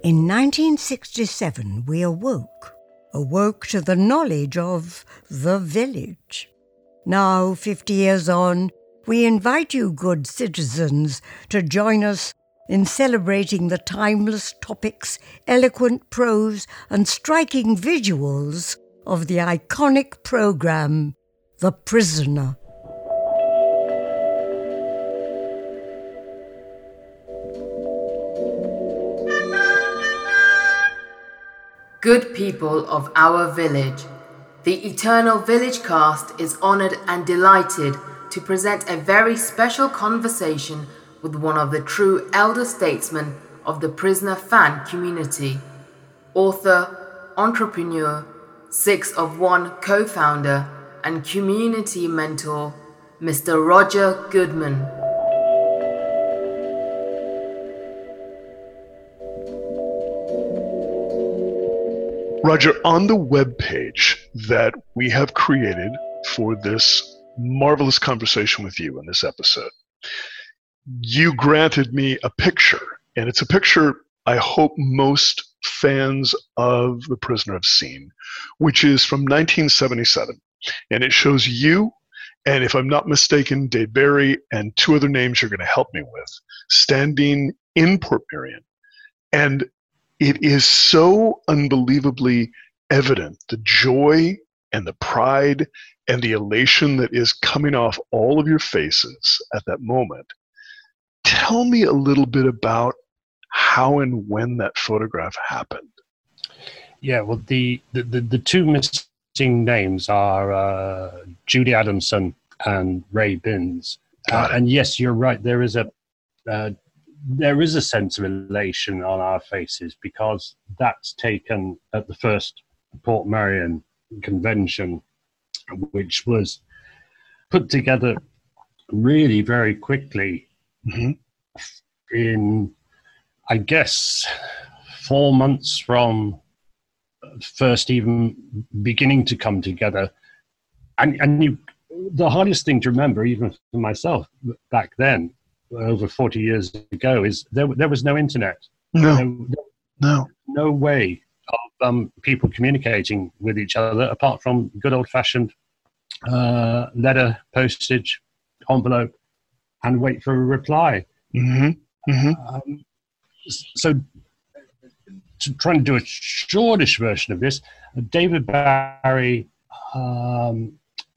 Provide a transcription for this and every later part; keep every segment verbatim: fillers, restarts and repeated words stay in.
In nineteen sixty-seven, we awoke, awoke to the knowledge of the village. Now, fifty years on, we invite you, good citizens, to join us in celebrating the timeless topics, eloquent prose, and striking visuals of the iconic program, The Prisoner. Good people of our village, the Eternal Village cast is honoured and delighted to present a very special conversation with one of the true elder statesmen of the prisoner fan community, author, entrepreneur, Six of One co-founder, and community mentor, Mister Roger Goodman. Roger, on the webpage that we have created for this marvelous conversation with you in this episode, you granted me a picture, and it's a picture I hope most fans of The Prisoner have seen, which is from nineteen seventy-seven. And it shows you, and if I'm not mistaken, Dave Barry and two other names you're going to help me with, standing in Portmeirion. And it is so unbelievably evident, the joy and the pride and the elation that is coming off all of your faces at that moment. Tell me a little bit about how and when that photograph happened. Yeah, well, the, the, the, the two missing names are uh, Judy Adamson and Ray Binns. Uh, and yes, you're right, there is a... Uh, There is a sense of elation on our faces because that's taken at the first Portmeirion convention, which was put together really very quickly mm-hmm. in, I guess, four months from first even beginning to come together. And, and you, the hardest thing to remember, even for myself back then, over forty years ago, is there there was no internet. No, no, no, no way of um, people communicating with each other apart from good old-fashioned uh, letter, postage, envelope, and wait for a reply. Mm-hmm. Mm-hmm. Um, so, to try and do a shortish version of this, David Barry um,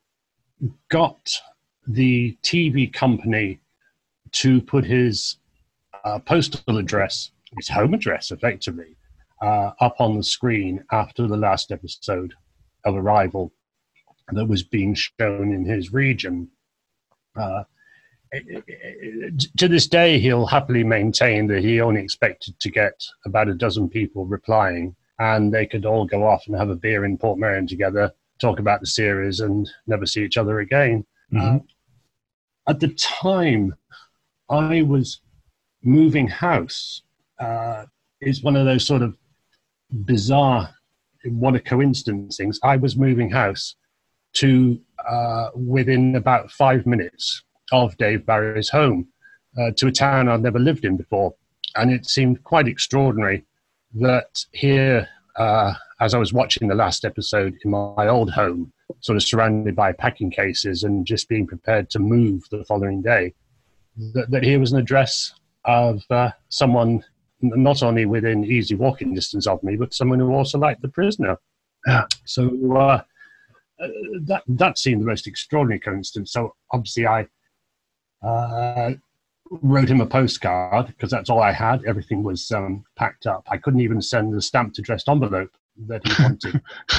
got the T V company to put his uh, postal address, his home address, effectively, uh, up on the screen after the last episode of Arrival that was being shown in his region. Uh, to this day, he'll happily maintain that he only expected to get about a dozen people replying, and they could all go off and have a beer in Portmeirion together, talk about the series, and never see each other again. Mm-hmm. Uh, at the time, I was moving house. Uh, it's one of those sort of bizarre, what a coincidence things. I was moving house to uh, within about five minutes of Dave Barry's home, uh, to a town I'd never lived in before. And it seemed quite extraordinary that here, uh, as I was watching the last episode in my old home, sort of surrounded by packing cases and just being prepared to move the following day, That, that here was an address of uh, someone not only within easy walking distance of me, but someone who also liked The Prisoner. Yeah. So uh, that that seemed the most extraordinary coincidence. So obviously I uh, wrote him a postcard because that's all I had. Everything was um, packed up. I couldn't even send the stamped addressed envelope that he wanted.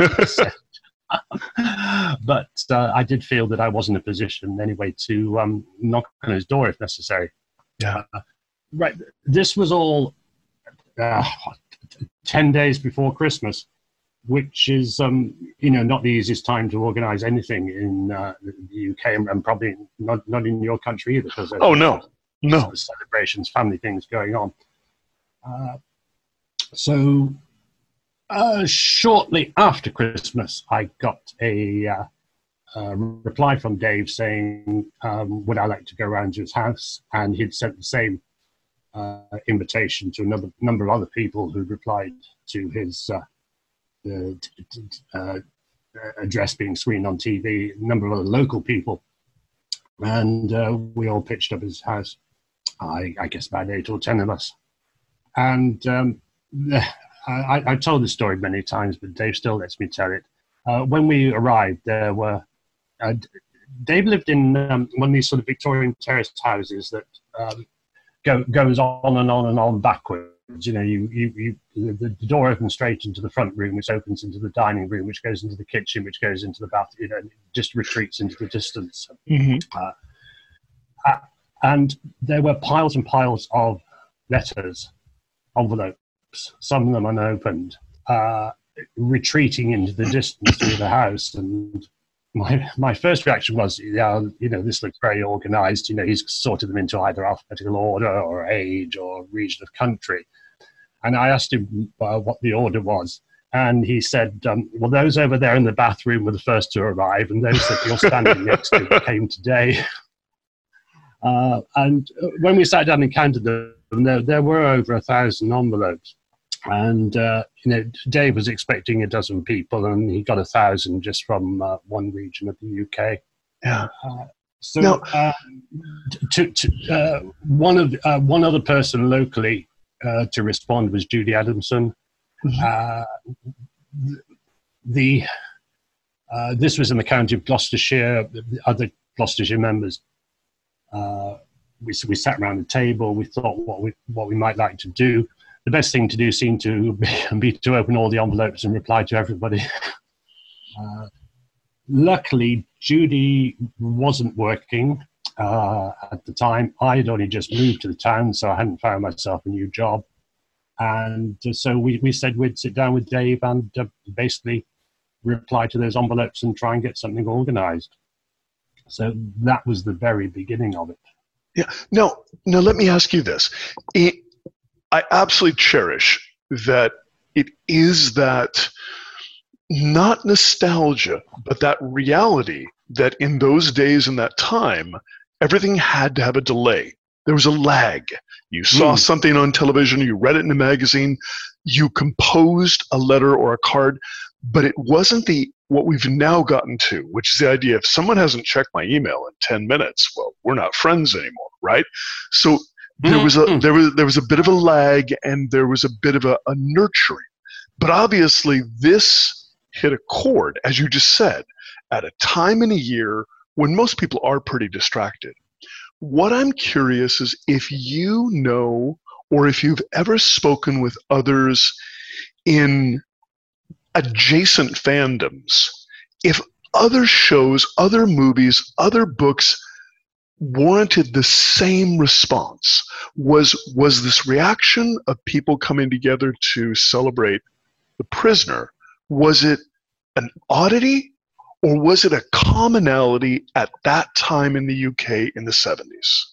But uh, I did feel that I was in a position anyway to um, knock on his door if necessary. Yeah. Uh, right. This was all uh, ten days before Christmas, which is, um, you know, not the easiest time to organise anything in uh, the U K, and, and probably not, not in your country either. Because oh, no, no. Celebrations, family things going on. Uh, so... Uh, shortly after Christmas, I got a uh, uh, reply from Dave saying, um, would I like to go around to his house? And he'd sent the same uh, invitation to another number of other people who replied to his uh, uh, t- t- uh, address being screened on T V, a number of other local people. And uh, we all pitched up his house, I, I guess about eight or ten of us. And um, I, I've told this story many times, but Dave still lets me tell it. Uh, when we arrived, there were, uh, Dave lived in um, one of these sort of Victorian terraced houses that um, go, goes on and on and on backwards. You know, you, you, you, the, the door opens straight into the front room, which opens into the dining room, which goes into the kitchen, which goes into the bath, you know, just retreats into the distance. Mm-hmm. Uh, uh, and there were piles and piles of letters, envelopes, some of them unopened, uh, retreating into the distance through the house. And my my first reaction was, yeah, you know, this looks very organized. You know, he's sorted them into either alphabetical order or age or region of country. And I asked him uh, what the order was. And he said, um, well, those over there in the bathroom were the first to arrive, and those that you're standing next to came today. Uh, and when we sat down and counted them, there, there were over a thousand envelopes. And, uh, you know, Dave was expecting a dozen people, and he got a thousand just from uh, one region of the U K. Yeah. Uh, so no. uh, to, to, uh, one, of, uh, one other person locally uh, to respond was Judy Adamson. Mm-hmm. Uh, the uh, this was in the county of Gloucestershire. The other Gloucestershire members, uh, we we sat around the table. We thought what we what we might like to do. The best thing to do seemed to be, be to open all the envelopes and reply to everybody. Uh, luckily, Judy wasn't working uh, at the time. I had only just moved to the town, so I hadn't found myself a new job. And so we, we said we'd sit down with Dave and uh, basically reply to those envelopes and try and get something organized. So that was the very beginning of it. Yeah. Now, now let me ask you this. It, I absolutely cherish that it is that not nostalgia, but that reality that in those days and that time, everything had to have a delay. There was a lag. You saw mm. something on television, you read it in a magazine, you composed a letter or a card, but it wasn't the what we've now gotten to, which is the idea if someone hasn't checked my email in ten minutes, well, we're not friends anymore, right? So there was a there was there was a bit of a lag, and there was a bit of a, a nurturing. But obviously this hit a chord, as you just said, at a time in a year when most people are pretty distracted. What I'm curious is if you know, or if you've ever spoken with others in adjacent fandoms, if other shows, other movies, other books warranted the same response. Was, was this reaction of people coming together to celebrate The Prisoner, was it an oddity? Or was it a commonality at that time in the U K in the seventies?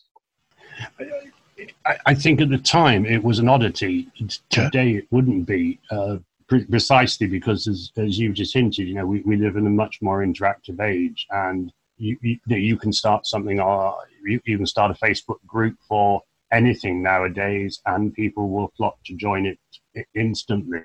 I, I think at the time it was an oddity. Today it wouldn't be, uh, pre- precisely because, as, as you just hinted, you know, we, we live in a much more interactive age, and you, you, you can start something, or you, you can start a Facebook group for anything nowadays, and people will flock to join it instantly.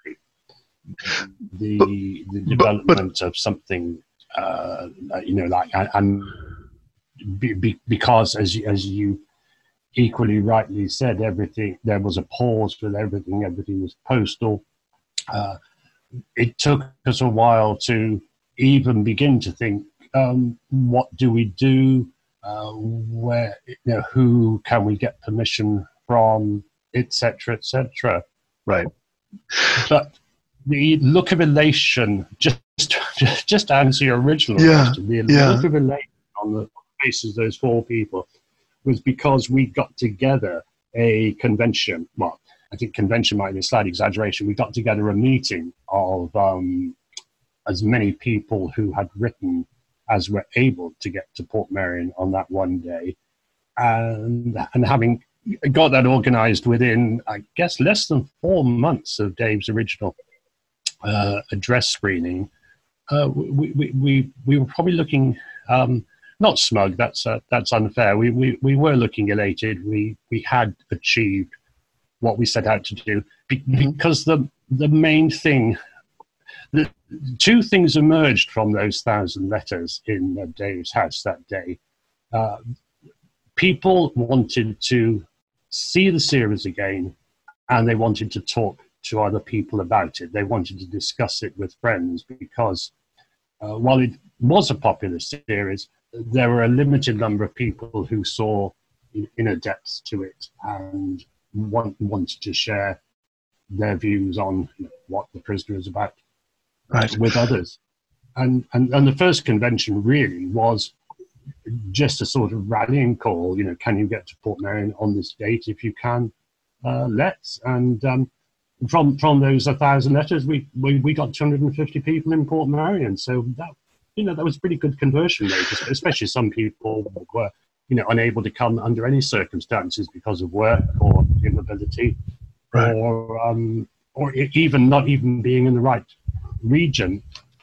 The, but, the development but, but, of something, uh, you know, like, and be, be, because as you, as you equally rightly said, everything, there was a pause with everything, everything was postal. Uh, it took us a while to even begin to think, um, what do we do? Uh, where, you know, who can we get permission from, et cetera, et cetera. Right. But the look of elation, just just, just to answer your original yeah, question, the yeah. look of elation on the faces of those four people was because we got together a convention. Well, I think convention might be a slight exaggeration. We got together a meeting of um, as many people who had written as were able to get to Portmeirion on that one day. And, and having got that organized within, I guess, less than four months of Dave's original Uh, address screening, uh, we, we, we, we were probably looking um, not smug. That's uh, that's unfair. We, we we were looking elated. We we had achieved what we set out to do, Be- because the the main thing, the two things emerged from those thousand letters in uh, Dave's house that day. Uh, people wanted to see the series again, and they wanted to talk to other people about it. They wanted to discuss it with friends, because uh, while it was a popular series, there were a limited number of people who saw inner depths to it and want, wanted to share their views on what The Prisoner is about right. with others. And, and and the first convention really was just a sort of rallying call. You know, can you get to Portmeirion on this date? If you can, uh, let's. And um, from from those a thousand letters, we, we we got two hundred fifty people in Portmeirion. So that, you know, that was a pretty good conversion rate, especially some people were, you know, unable to come under any circumstances because of work or immobility, right. or um, or even not even being in the right region.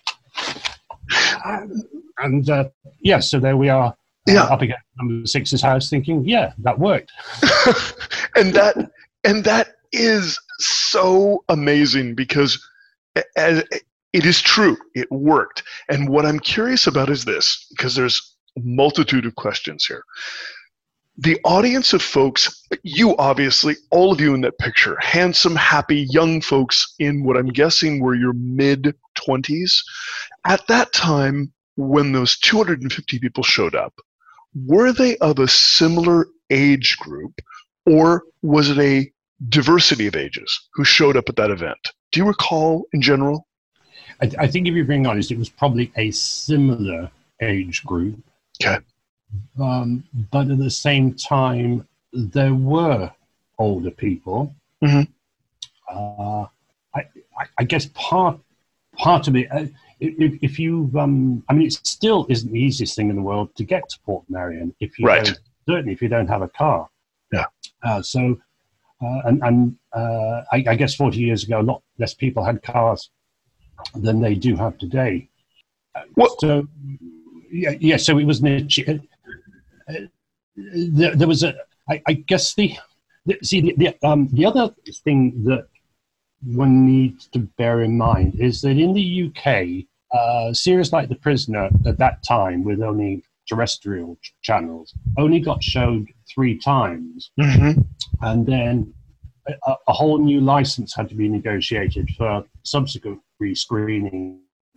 Um, and uh, yeah, so there we are, uh, yeah. up against number six's house, thinking, yeah, that worked. and that and that is so amazing, because as, it is true, it worked. And what I'm curious about is this, because there's a multitude of questions here. The audience of folks, you obviously, all of you in that picture, handsome, happy, young folks in what I'm guessing were your mid-twenties. At that time, when those two hundred fifty people showed up, were they of a similar age group, or was it a diversity of ages who showed up at that event? Do you recall in general? I, I think if you're being honest, it was probably a similar age group. Okay. Um, but at the same time, there were older people. Mm-hmm. Uh, I, I, I guess part part of it, uh, if, if you, um, I mean, it still isn't the easiest thing in the world to get to Portmeirion if you right. don't, certainly if you don't have a car. Yeah. Uh, so, uh, and, and uh, I, I guess forty years ago, a lot less people had cars than they do have today. What? So, yeah, yeah. So it was an, uh, there, there was a. I, I guess the, the see the the, um, the other thing that one needs to bear in mind is that in the U K, uh, series like The Prisoner at that time, with only terrestrial ch- channels, only got showed three times, mm-hmm. and then a, a whole new license had to be negotiated for subsequent rescreening.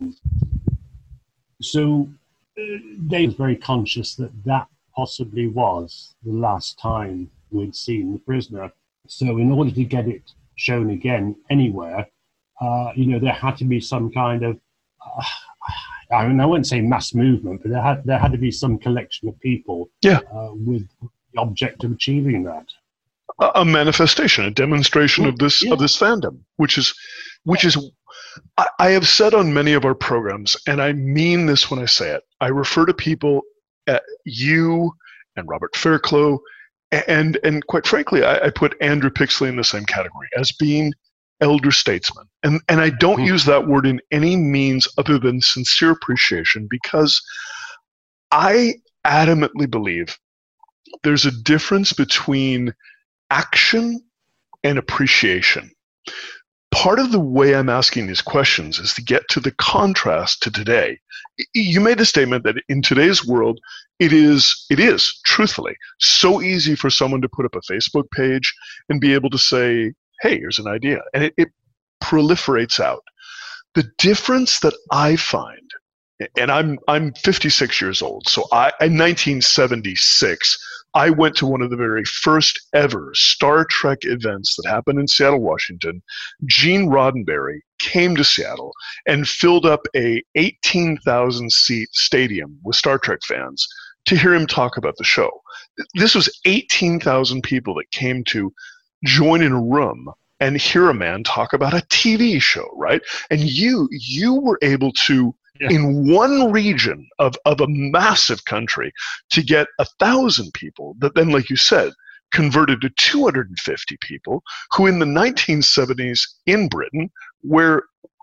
So uh, Dave was very conscious that that possibly was the last time we'd seen The Prisoner. So in order to get it shown again anywhere, uh, you know, there had to be some kind of, uh, I mean, I wouldn't say mass movement, but there had there had to be some collection of people, yeah, uh, with the object of achieving that. A, a manifestation, a demonstration yeah, of this yeah. of this fandom, which is, which yeah. is, I, I have said on many of our programs, and I mean this when I say it. I refer to people, at you and Robert Fairclough, and and quite frankly, I, I put Andrew Pixley in the same category as being elder statesmen. And and I don't mm. use that word in any means other than sincere appreciation, because I adamantly believe there's a difference between action and appreciation. Part of the way I'm asking these questions is to get to the contrast to today. You made a statement that in today's world, it is, it is, truthfully, so easy for someone to put up a Facebook page and be able to say, hey, here's an idea. And it, it proliferates out. The difference that I find, and I'm I'm fifty-six years old, so I, in nineteen seventy-six, I went to one of the very first ever Star Trek events that happened in Seattle, Washington. Gene Roddenberry came to Seattle and filled up a eighteen thousand seat stadium with Star Trek fans to hear him talk about the show. This was eighteen thousand people that came to join in a room and hear a man talk about a T V show, right? And you you were able to, yeah. in one region of, of a massive country, to get a thousand people that then, like you said, converted to two hundred fifty people who in the nineteen seventies in Britain, where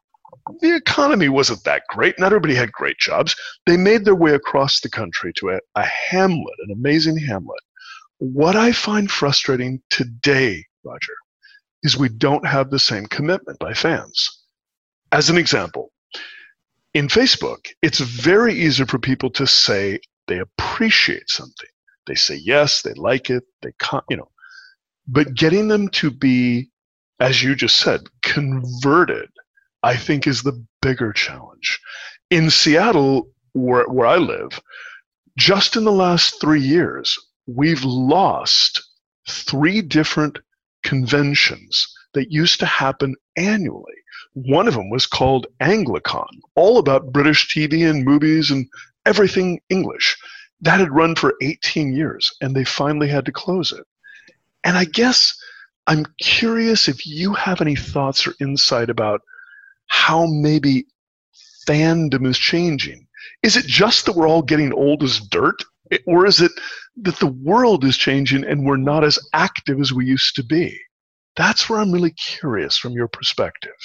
the economy wasn't that great. Not everybody had great jobs. They made their way across the country to a, a hamlet, an amazing hamlet. What I find frustrating today, Roger, is we don't have the same commitment by fans. As an example, in Facebook, it's very easy for people to say they appreciate something. They say yes, they like it, they can't, you know. But getting them to be, as you just said, converted, I think is the bigger challenge. In Seattle, where, where I live, just in the last three years, we've lost three different conventions that used to happen annually. One of them was called Anglicon, all about British T V and movies and everything English. That had run for eighteen years, and they finally had to close it. And I guess I'm curious if you have any thoughts or insight about how maybe fandom is changing. Is it just that we're all getting old as dirt? Or is it that the world is changing and we're not as active as we used to be? That's where I'm really curious from your perspective.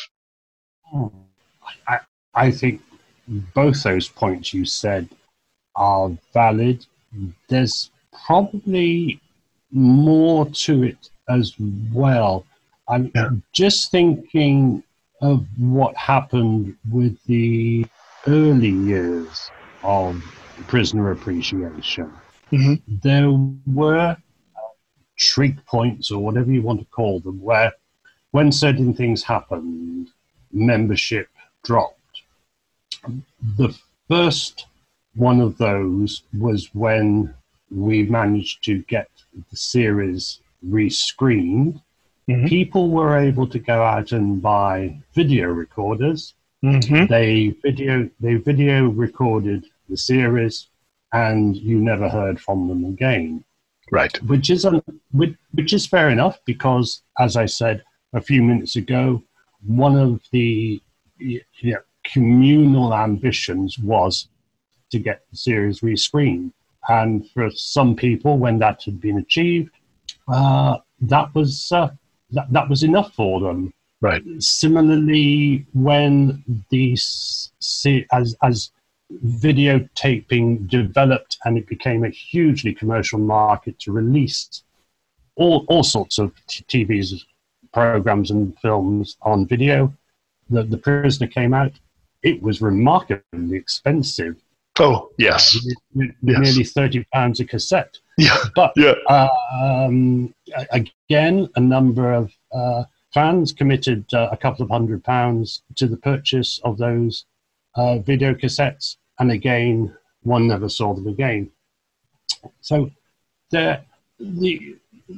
I, I think both those points you said are valid. There's probably more to it as well. I'm Yeah. just thinking of what happened with the early years of prisoner appreciation. Mm-hmm. There were trig points, or whatever you want to call them, where when certain things happened, membership dropped. The first one of those was when we managed to get the series rescreened. Mm-hmm. People were able to go out and buy video recorders. Mm-hmm. They video they video recorded the series, and you never heard from them again. Right. Which is un, which, which is fair enough, because, as I said a few minutes ago, one of the you know, communal ambitions was to get the series rescreened. And for some people, when that had been achieved, uh, that was uh, that, that was enough for them. Right. Similarly, when these as as videotaping developed and it became a hugely commercial market to release all all sorts of t- TVs, programs, and films on video, the the Prisoner came out. It was remarkably expensive. Oh yes, uh, yes. Nearly thirty pounds a cassette. Yeah, but yeah. Uh, um, again, a number of uh, fans committed uh, a couple of hundred pounds to the purchase of those uh, video cassettes, and again, one never saw them again. So the the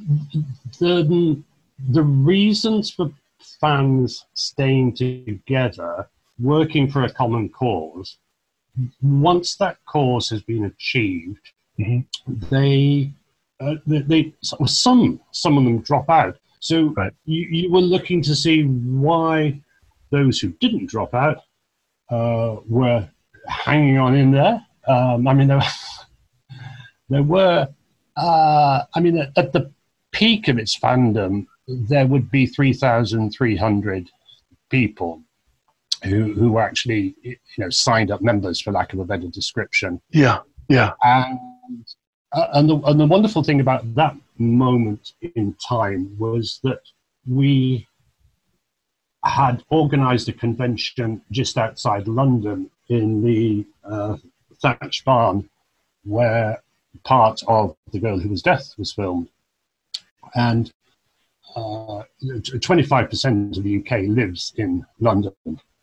the the reasons for fans staying together, working for a common cause, once that cause has been achieved, mm-hmm. they, uh, they, they some some of them drop out. So right. you, you were looking to see why those who didn't drop out uh, were hanging on in there. Um, I mean, there, there were. Uh, I mean, at, at the peak of its fandom, there would be three thousand three hundred people who who actually, you know, signed up members, for lack of a better description. Yeah, yeah. And uh, and the and the wonderful thing about that moment in time was that we had organised a convention just outside London in the uh, Thatched Barn, where part of The Girl Who Was Death was filmed, and uh, twenty-five percent of the U K lives in London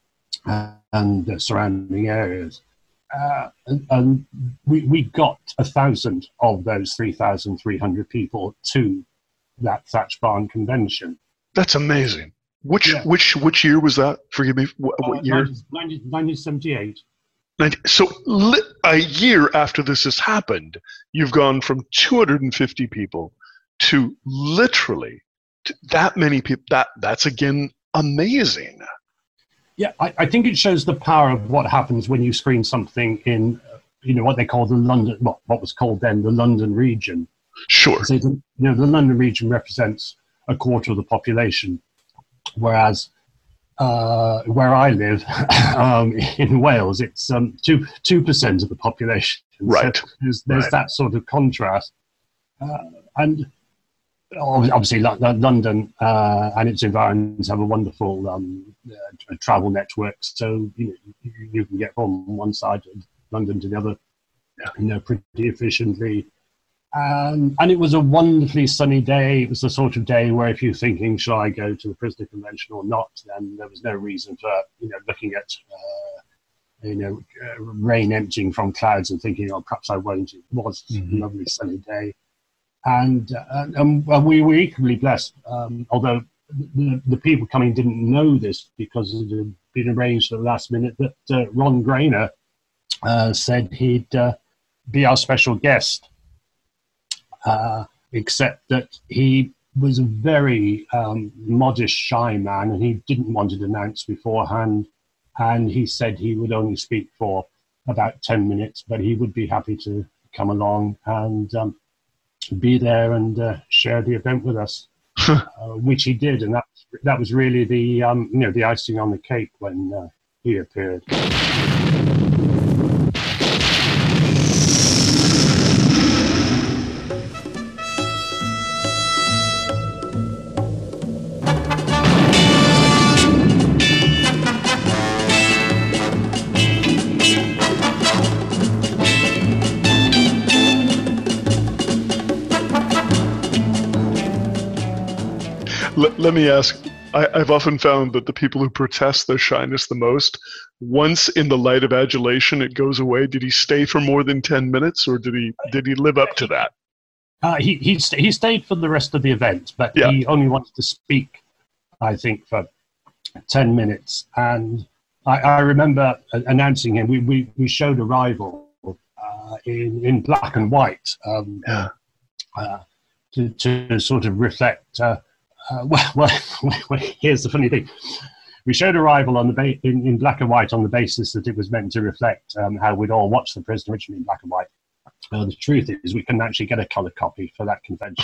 and the surrounding areas. Uh, and and we, we got a thousand of those three thousand three hundred people to that Thatched Barn convention. That's amazing. Which yeah. which which year was that? Forgive me. What, what uh, year? nineteen seventy-eight. So li- a year after this has happened, you've gone from two hundred fifty people to literally to that many people. That that's again amazing. Yeah, I, I think it shows the power of what happens when you screen something in, you know, what they call the London, what, what was called then the London region. Sure. So, you know, the London region represents a quarter of the population, whereas uh, where I live um, in Wales, it's um, two two percent of the population. Right. So there's there's right. that sort of contrast, uh, and obviously London uh, and its environs have a wonderful um, uh, travel network. So you know you can get from one side of London to the other, you know, pretty efficiently. Um, and it was a wonderfully sunny day. It was the sort of day where if you're thinking, shall I go to the prisoner convention or not, then there was no reason for, you know, looking at, uh, you know, uh, rain emptying from clouds and thinking, oh, perhaps I won't. It was mm-hmm. a lovely sunny day. And, uh, and well, we were equally blessed, um, although the, the people coming didn't know this because it had been arranged at the last minute, that uh, Ron Grainer uh, said he'd uh, be our special guest. Uh, except that he was a very um, modest, shy man, and he didn't want it announced beforehand. And he said he would only speak for about ten minutes, but he would be happy to come along and um, be there and uh, share the event with us, uh, which he did. And that that was really the um, you know the icing on the cake when uh, he appeared. Let, let me ask, I, I've often found that the people who protest their shyness the most, once in the light of adulation, it goes away. Did he stay for more than ten minutes, or did he did he live up to that? Uh, he he, st- he stayed for the rest of the event, but yeah. he only wanted to speak, I think, for ten minutes. And I, I remember announcing him. We, we, we showed Arrival uh, in, in black and white um, yeah. uh, to, to sort of reflect... Uh, Uh, well, well, well, here's the funny thing. We showed Arrival on the ba- in, in black and white on the basis that it was meant to reflect um, how we'd all watched The Prisoner originally in black and white. Uh, the truth is we couldn't actually get a colour copy for that convention.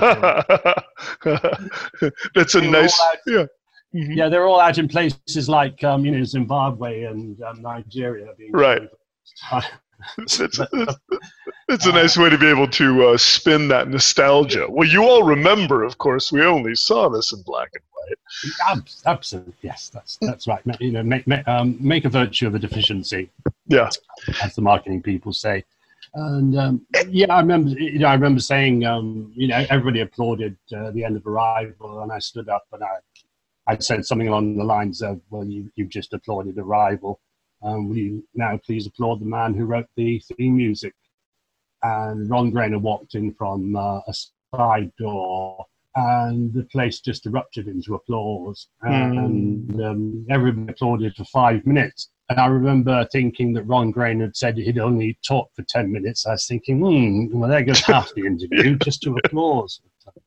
That's a nice... Out, yeah. Mm-hmm. yeah, they're all out in places like um, you know, Zimbabwe and um, Nigeria. Being right. It's, it's, it's, it's a nice way to be able to uh, spin that nostalgia. Well, you all remember, of course, we only saw this in black and white. Absolutely, yes, that's that's right. You know, make make, um, make a virtue of a deficiency. Yeah, as the marketing people say. And um, yeah, I remember. You know, I remember saying, um, you know, everybody applauded uh, the end of Arrival, and I stood up and I, I said something along the lines of, "Well, you you've just applauded Arrival. Um, will you now please applaud the man who wrote the theme music?" And Ron Grainer walked in from uh, a side door, and the place just erupted into applause. Mm. And um, everybody applauded for five minutes. And I remember thinking that Ron Grainer had said he'd only talked for ten minutes. I was thinking, hmm, well, there goes half the interview just to applause.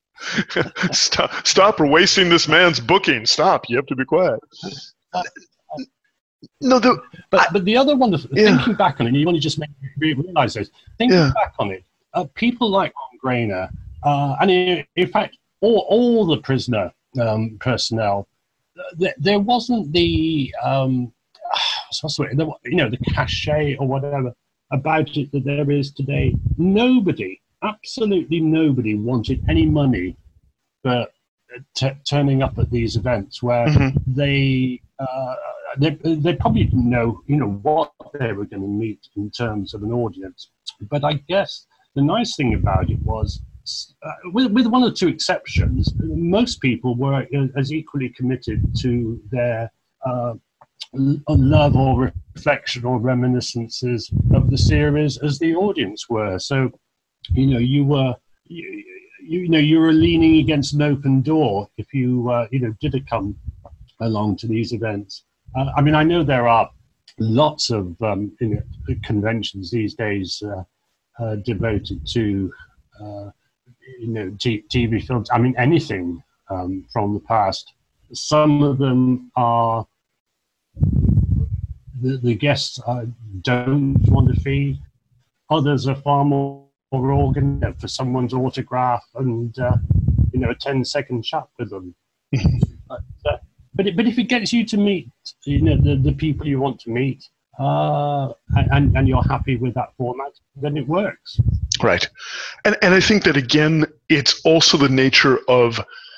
stop, stop, we're wasting this man's booking. Stop, you have to be quiet. Uh, No, the, but I, but the other one, yeah. thinking back on it, you want to just make me realise this. Thinking yeah. back on it, uh, people like Ron Grainer, uh, and in, in fact, all all the prisoner um, personnel, th- there wasn't the um, the, you know, the cachet or whatever about it that there is today. Nobody, absolutely nobody, wanted any money for t- turning up at these events where mm-hmm. they. Uh, They, they probably didn't know, you know, what they were going to meet in terms of an audience. But I guess the nice thing about it was, uh, with, with one or two exceptions, most people were as equally committed to their uh, love or reflection or reminiscences of the series as the audience were. So, you know, you were, you, you know, you were leaning against an open door if you, uh, you know, did come along to these events. Uh, I mean, I know there are lots of um, you know, conventions these days uh, uh, devoted to, uh, you know, t- T V films. I mean, anything um, from the past. Some of them are the, the guests uh, don't want a fee. Others are far more organ for someone's autograph and uh, you know, a ten second chat with them. but, uh, but it, but if it gets you to meet, you know, the, the people you want to meet, uh, and and you're happy with that format, then it works. Right, and and I think that again, it's also the nature of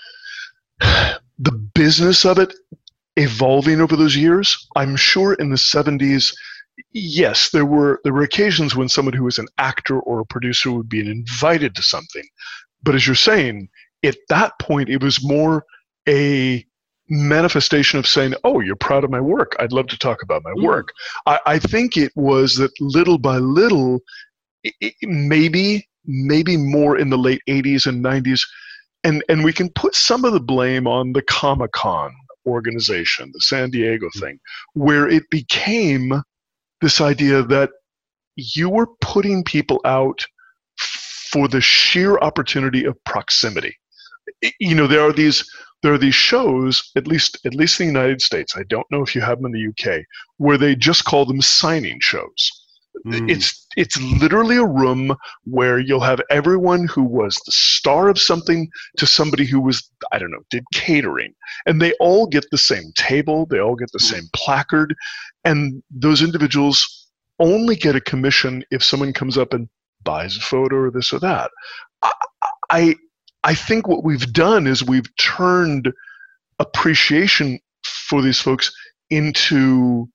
the business of it evolving over those years. I'm sure in the seventies, yes, there were there were occasions when someone who was an actor or a producer would be invited to something, but as you're saying, at that point, it was more a manifestation of saying, oh, you're proud of my work. I'd love to talk about my work. I, I think it was that little by little, it, it, maybe, maybe more in the late eighties and nineties, and, and we can put some of the blame on the Comic-Con organization, the San Diego thing, where it became this idea that you were putting people out for the sheer opportunity of proximity. You know, there are these there are these shows, at least at least in the United States, I don't know if you have them in the U K, where they just call them signing shows. Mm. It's it's literally a room where you'll have everyone who was the star of something to somebody who was, I don't know, did catering. And they all get the same table, they all get the mm. same placard, and those individuals only get a commission if someone comes up and buys a photo or this or that. I, I I think what we've done is we've turned appreciation for these folks into,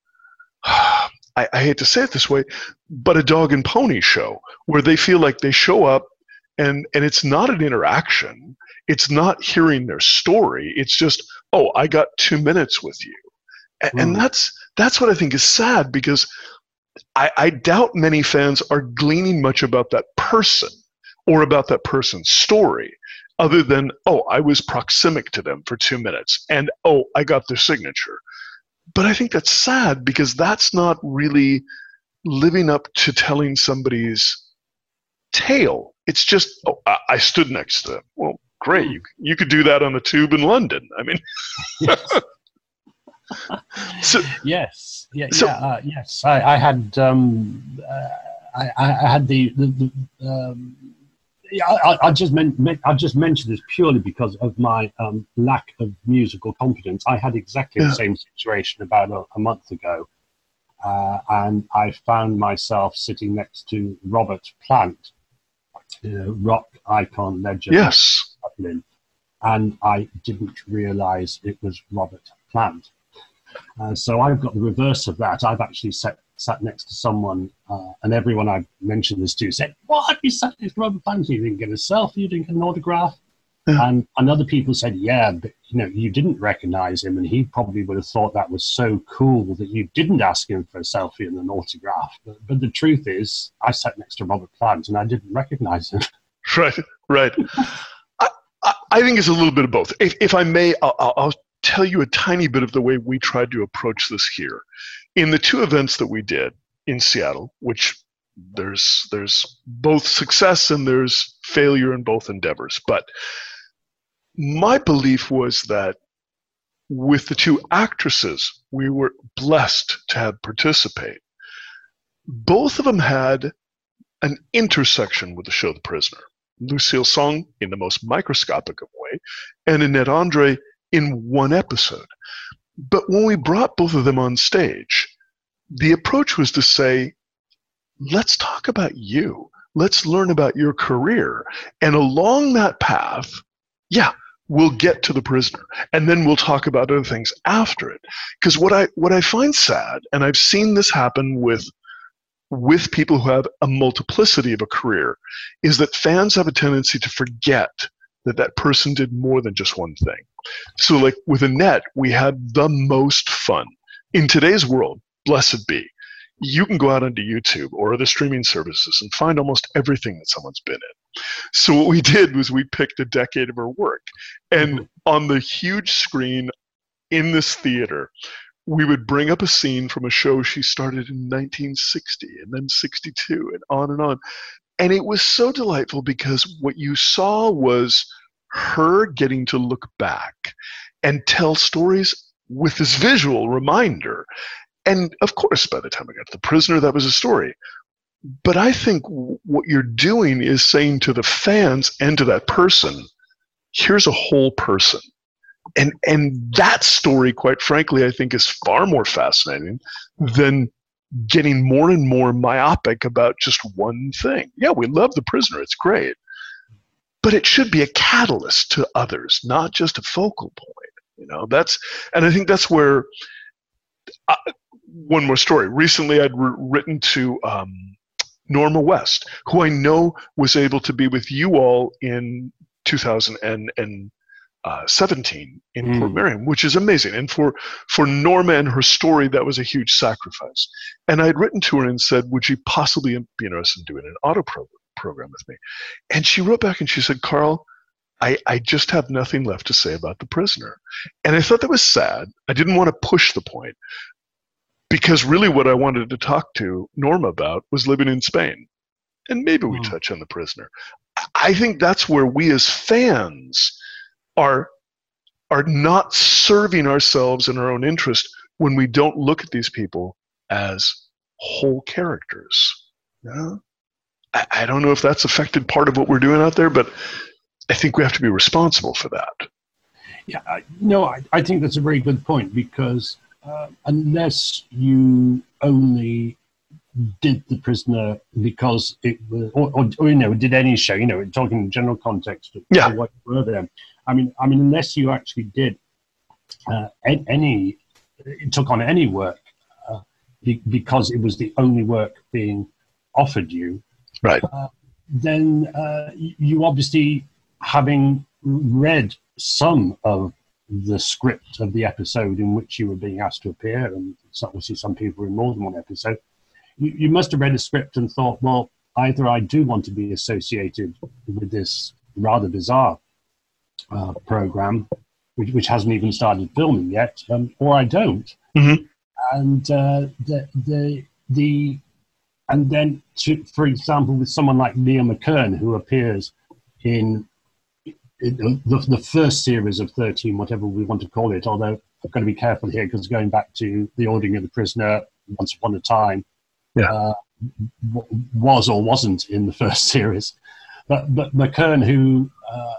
I, I hate to say it this way, but a dog and pony show where they feel like they show up and, and it's not an interaction. It's not hearing their story. It's just, oh, I got two minutes with you. And, mm. and that's, that's what I think is sad, because I, I doubt many fans are gleaning much about that person or about that person's story, other than, oh, I was proximic to them for two minutes, and oh, I got their signature. But I think that's sad, because that's not really living up to telling somebody's tale. It's just, oh, I, I stood next to them. Well, great, you, you could do that on the tube in London. I mean, yes. so, yes, yeah, so, yeah, uh, yes. I, I had, um, uh, I, I had the, the, the um, Yeah, I, I just meant, I just mentioned this purely because of my um, lack of musical competence. I had exactly yeah. the same situation about a, a month ago, uh, and I found myself sitting next to Robert Plant, you know, rock icon legend. Yes, and I didn't realise it was Robert Plant. Uh, so I've got the reverse of that. I've actually sat sat next to someone, uh, and everyone I've mentioned this to said, "What? You sat next to Robert Plant? You didn't get a selfie? You didn't get an autograph?" Yeah. And, and other people said, "Yeah, but you know, you didn't recognise him, and he probably would have thought that was so cool that you didn't ask him for a selfie and an autograph." But, but the truth is, I sat next to Robert Plant, and I didn't recognise him. Right, right. I, I, I think it's a little bit of both. If, if I may, I'll, I'll tell you a tiny bit of the way we tried to approach this here. In the two events that we did in Seattle, which there's there's both success and there's failure in both endeavors, but my belief was that with the two actresses we were blessed to have participate, both of them had an intersection with the show The Prisoner. Lucille Song in the most microscopic of way, and Annette Andre in one episode. But when we brought both of them on stage, the approach was to say, let's talk about you. Let's learn about your career. And along that path, yeah, we'll get to The Prisoner. And then we'll talk about other things after it. Because what I what I find sad, and I've seen this happen with with people who have a multiplicity of a career, is that fans have a tendency to forget that that person did more than just one thing. So like with Annette, we had the most fun. In today's world, blessed be, you can go out onto YouTube or other streaming services and find almost everything that someone's been in. So what we did was we picked a decade of her work. And mm-hmm. on the huge screen in this theater, we would bring up a scene from a show she started in nineteen sixty and then sixty-two and on and on. And it was so delightful because what you saw was her getting to look back and tell stories with this visual reminder. And of course, by the time I got to The Prisoner, that was a story. But I think what you're doing is saying to the fans and to that person, here's a whole person. And and that story, quite frankly, I think is far more fascinating than getting more and more myopic about just one thing. Yeah, we love The Prisoner. It's great. But it should be a catalyst to others, not just a focal point. You know, that's, and I think that's where, uh, one more story. Recently, I'd re- written to um, Norma West, who I know was able to be with you all in two thousand seventeen in mm. Port Miriam, which is amazing. And for, for Norma and her story, that was a huge sacrifice. And I'd written to her and said, would you possibly be interested in doing an auto program? program with me? And she wrote back and she said, Carl, I, I just have nothing left to say about The Prisoner. And I thought that was sad. I didn't want to push the point, because really what I wanted to talk to Norma about was living in Spain. And maybe we mm. touch on The Prisoner. I think that's where we as fans are, are not serving ourselves in our own interest when we don't look at these people as whole characters. Yeah? I don't know if that's affected part of what we're doing out there, but I think we have to be responsible for that. Yeah, I, no, I, I think that's a very good point, because uh, unless you only did The Prisoner because it was, or, or, or you know, did any show, you know, talking in general context of yeah. what were there. I mean, I mean, unless you actually did uh, any, took on any work uh, be, because it was the only work being offered you. Right. Uh, then uh, you obviously, having read some of the script of the episode in which you were being asked to appear, and obviously some people were in more than one episode, you, you must have read a script and thought, well, either I do want to be associated with this rather bizarre uh, program, which, which hasn't even started filming yet, um, or I don't. Mm-hmm. And uh, the the the And then, to, for example, with someone like Leah McKern, who appears in, in the, the first series of thirteen, whatever we want to call it, although I've got to be careful here because going back to The Ordering of the Prisoner, Once Upon a Time, yeah. uh, w- was or wasn't in the first series. But, but McKern, who uh,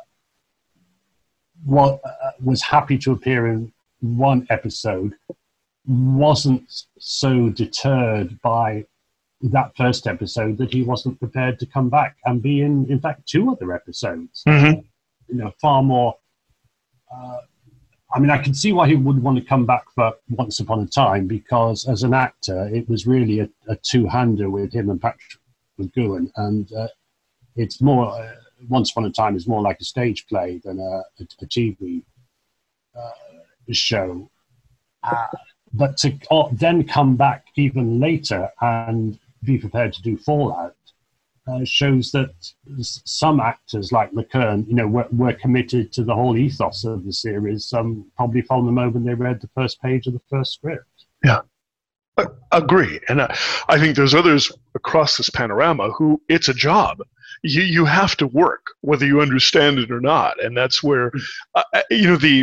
was, uh, was happy to appear in one episode, wasn't so deterred by that first episode that he wasn't prepared to come back and be in, in fact, two other episodes. Mm-hmm. Uh, you know, far more. Uh, I mean, I can see why he would want to come back for Once Upon a Time, because as an actor, it was really a, a two-hander with him and Patrick McGowan, and uh, it's more. Uh, Once Upon a Time is more like a stage play than a, a, a T V uh, show. Uh, but to uh, then come back even later and be prepared to do Fallout uh, shows that some actors like McKern, you know, were, were committed to the whole ethos of the series. Um, probably from the moment they read the first page of the first script. Yeah, I agree. And I, I think there's others across this panorama who it's a job. You you have to work whether you understand it or not, and that's where uh, you know the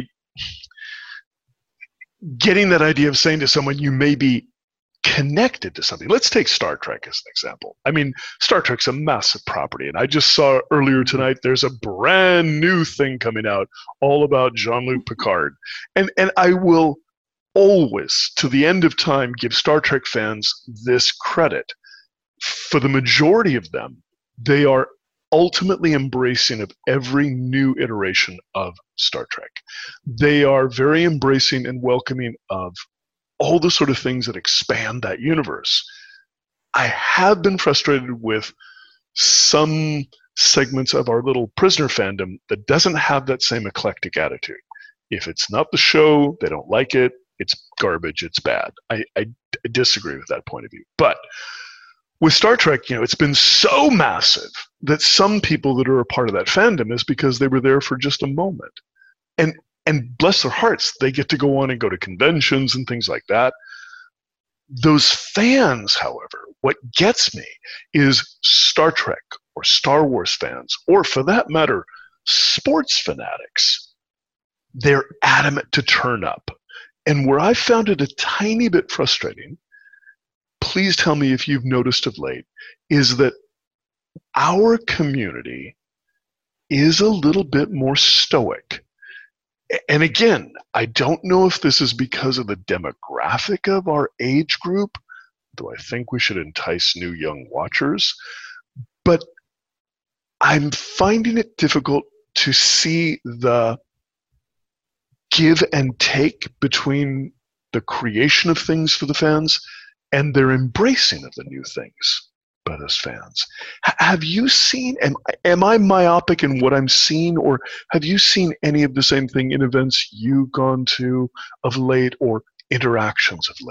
getting that idea of saying to someone you may be connected to something. Let's take Star Trek as an example. I mean, Star Trek's a massive property, and I just saw earlier tonight there's a brand new thing coming out all about Jean-Luc Picard. And and I will always, to the end of time, give Star Trek fans this credit. For the majority of them, they are ultimately embracing of every new iteration of Star Trek. They are very embracing and welcoming of all the sort of things that expand that universe. I have been frustrated with some segments of our little Prisoner fandom that doesn't have that same eclectic attitude. If it's not the show, they don't like it, it's garbage, it's bad. I, I, I disagree with that point of view. But with Star Trek, you know, it's been so massive that some people that are a part of that fandom is because they were there for just a moment. And and bless their hearts, they get to go on and go to conventions and things like that. Those fans, however, what gets me is Star Trek or Star Wars fans, or for that matter, sports fanatics. They're adamant to turn up. And where I found it a tiny bit frustrating, please tell me if you've noticed of late, is that our community is a little bit more stoic. And again, I don't know if this is because of the demographic of our age group, though I think we should entice new young watchers, but I'm finding it difficult to see the give and take between the creation of things for the fans and their embracing of the new things by those fans. H- have you seen, am, am I myopic in what I'm seeing, or have you seen any of the same thing in events you've gone to of late or interactions of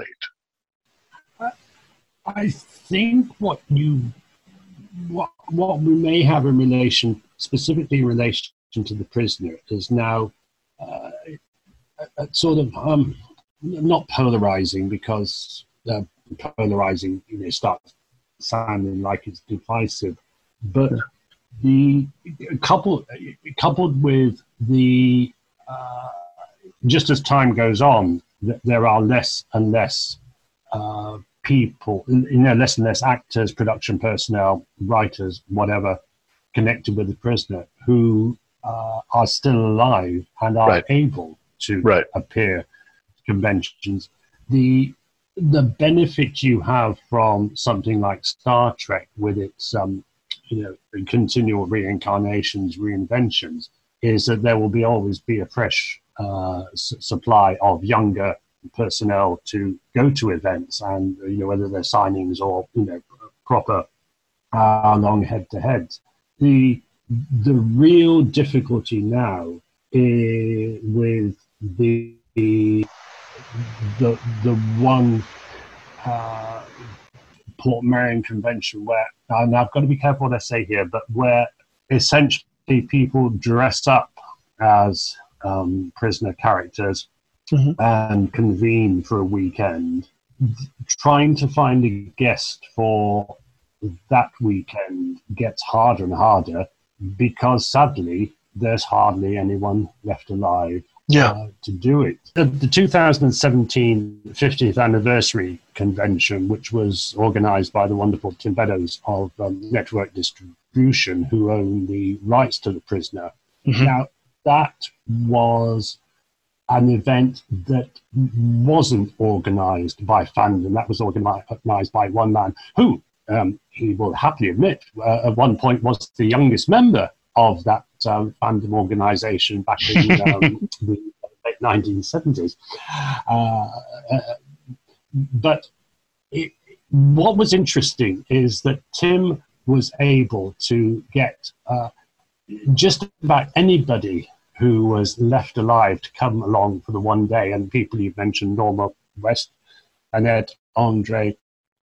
late? I think what you, what, what we may have in relation, specifically in relation to The Prisoner, is now uh, a, a sort of, um, not polarizing, because uh, polarizing, you know, starts sounding like it's divisive, but the coupled coupled with the uh, just as time goes on, th- there are less and less uh, people, you know, less and less actors, production personnel, writers, whatever, connected with The Prisoner who uh, are still alive and are Right. able to Right. appear at conventions. The the benefit you have from something like Star Trek, with its um, you know, continual reincarnations, reinventions, is that there will be always be a fresh uh, s- supply of younger personnel to go to events, and you know, whether they're signings or, you know, proper uh, long head-to-heads. The the real difficulty now is with the the the, the one uh, Portmeirion convention where, and I've got to be careful what I say here, but where essentially people dress up as um, prisoner characters Mhm. and convene for a weekend. Trying to find a guest for that weekend gets harder and harder, because sadly there's hardly anyone left alive Yeah. uh, to do it. The, the two thousand seventeen fiftieth anniversary convention, which was organized by the wonderful Tim Beddoes of um, Network Distribution, who own the rights to The Prisoner. Mhm. Now, that was an event that wasn't organized by fandom. That was organized by one man who, um, he will happily admit, uh, at one point was the youngest member of that um, fandom organization back in um, the late nineteen seventies. Uh, uh, but it, what was interesting is that Tim was able to get uh, just about anybody who was left alive to come along for the one day. And people you've mentioned, Norma West, Annette, Andre,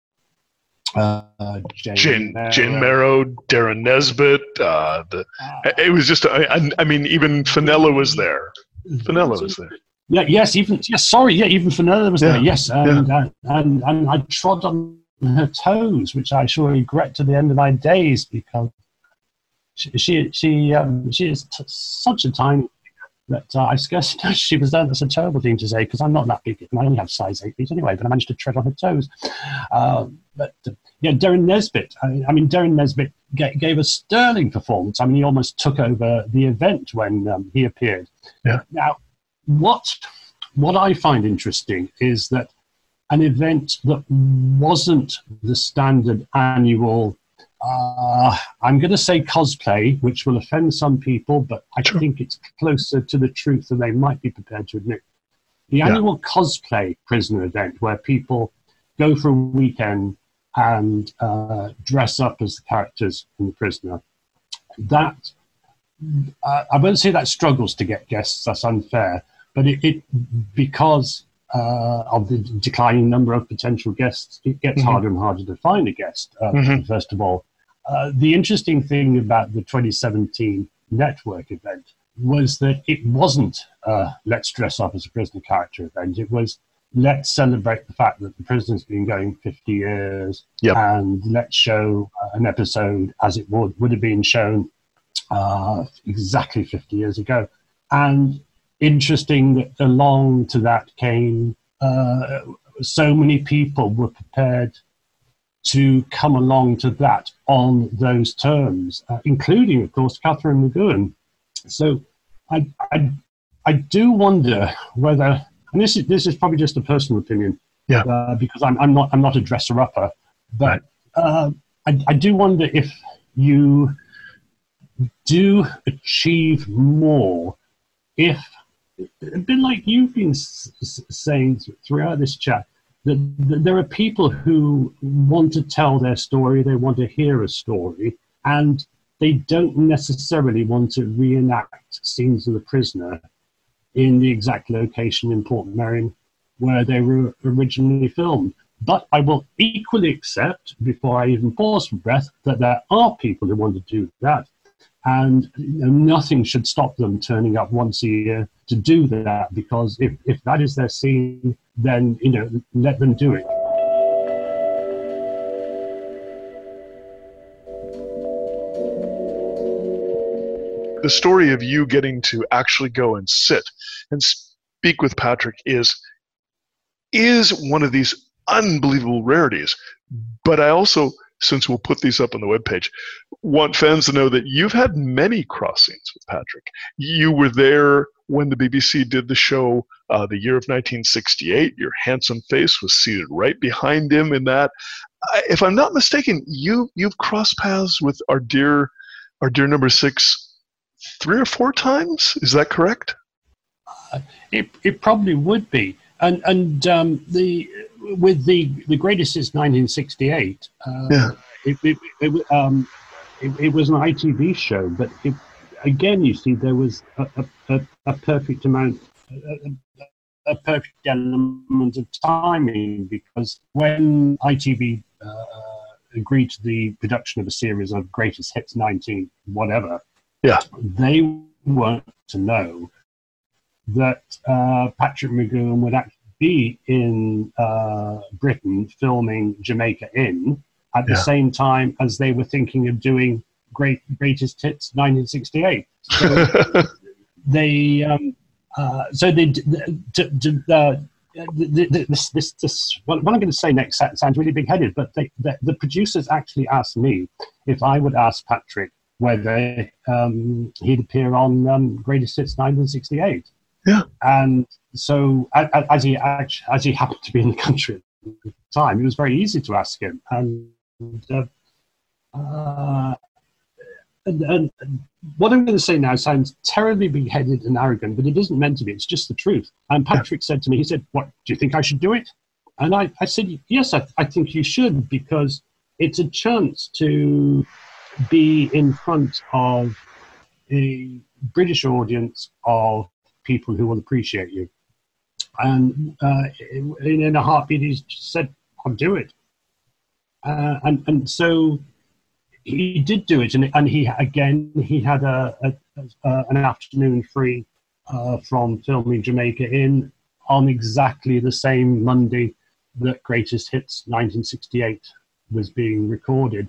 uh, Jane, Jane, Merrow. Jane Merrow, Darren Nesbitt. Uh, the, it was just, I, I mean, even Fenella was there. Fenella was there. Yeah, yes, even, yes, sorry, yeah, even Fenella was Yeah, there, yes. And, yeah. and, and, and I trod on her toes, which I shall regret to the end of my days, because she she she, um, she is t- such a tiny that uh, I scarcely know she was there. That's a terrible thing to say, because I'm not that big, and I only have size eight feet anyway, but I managed to tread on her toes. Uh, but uh, yeah, Darren Nesbitt, I, I mean, Darren Nesbitt g- gave a sterling performance. I mean, he almost took over the event when um, he appeared. Yeah. Now, what what I find interesting is that an event that wasn't the standard annual, uh, I'm going to say cosplay, which will offend some people, but I Sure. think it's closer to the truth than they might be prepared to admit. The Yeah. annual cosplay prisoner event, where people go for a weekend and uh, dress up as the characters in The Prisoner, that, uh, I won't say that struggles to get guests, that's unfair, but it, it because uh, of the declining number of potential guests, it gets Mhm. harder and harder to find a guest, uh, Mhm. first of all. Uh, the interesting thing about the twenty seventeen network event was that it wasn't uh, let's dress up as a prisoner character event. It was let's celebrate the fact that The Prisoner's been going fifty years, Yep. and let's show uh, an episode as it would, would have been shown uh, exactly fifty years ago. And interesting that along to that came uh, so many people were prepared to come along to that on those terms, uh, including, of course, Catherine McGowan. So I, I, I do wonder whether, and this is this is probably just a personal opinion, yeah, uh, because I'm I'm not I'm not a dresser upper, but right. uh, I I do wonder if you do achieve more if, a bit like you've been s- s- saying throughout this chat, that, that there are people who want to tell their story, they want to hear a story, and they don't necessarily want to reenact scenes of The Prisoner in the exact location in Portmeirion where they were originally filmed. But I will equally accept, before I even pause for breath, that there are people who want to do that. And you know, nothing should stop them turning up once a year to do that, because if, if that is their scene, then, you know, let them do it. The story of you getting to actually go and sit and speak with Patrick is is one of these unbelievable rarities. But I also, since we'll put these up on the webpage, want fans to know that you've had many cross scenes with Patrick. You were there when the B B C did the show, uh, the year of nineteen sixty-eight. Your handsome face was seated right behind him in that. I, if I'm not mistaken, you, you've crossed paths with our dear, our dear number six three or four times. Is that correct? Uh, it, it probably would be. And and um, the with the the greatest is nineteen sixty-eight. Uh, yeah. It it, it, um, it it was an I T V show, but it, again, you see, there was a a, a perfect amount, a, a perfect element of timing, because when I T V uh, agreed to the production of a series of Greatest Hits nineteen whatever, yeah, they weren't to know that uh, Patrick McGoohan would actually be in uh, Britain filming Jamaica Inn at the yeah. same time as they were thinking of doing Great Greatest Hits nineteen sixty-eight. So they, um, uh, so they, d- d- d- uh, this, this, this, what I'm going to say next sounds really big-headed, but they, the, the producers actually asked me if I would ask Patrick whether um, he'd appear on um, Greatest Hits nineteen sixty-eight. Yeah, and so as he as he happened to be in the country at the time, it was very easy to ask him. And, uh, uh, and, and what I'm going to say now sounds terribly big-headed and arrogant, but it isn't meant to be. It's just the truth. And Patrick said to me, he said, "What, do you think I should do it?" And I, I said, "Yes, I, I think you should, because it's a chance to be in front of a British audience of people who will appreciate you." And uh, in, in a heartbeat, he said, "I'll do it." Uh, and and so he did do it, and and he again he had a, a, a an afternoon free uh, from filming Jamaica Inn on exactly the same Monday that Greatest Hits nineteen sixty-eight was being recorded.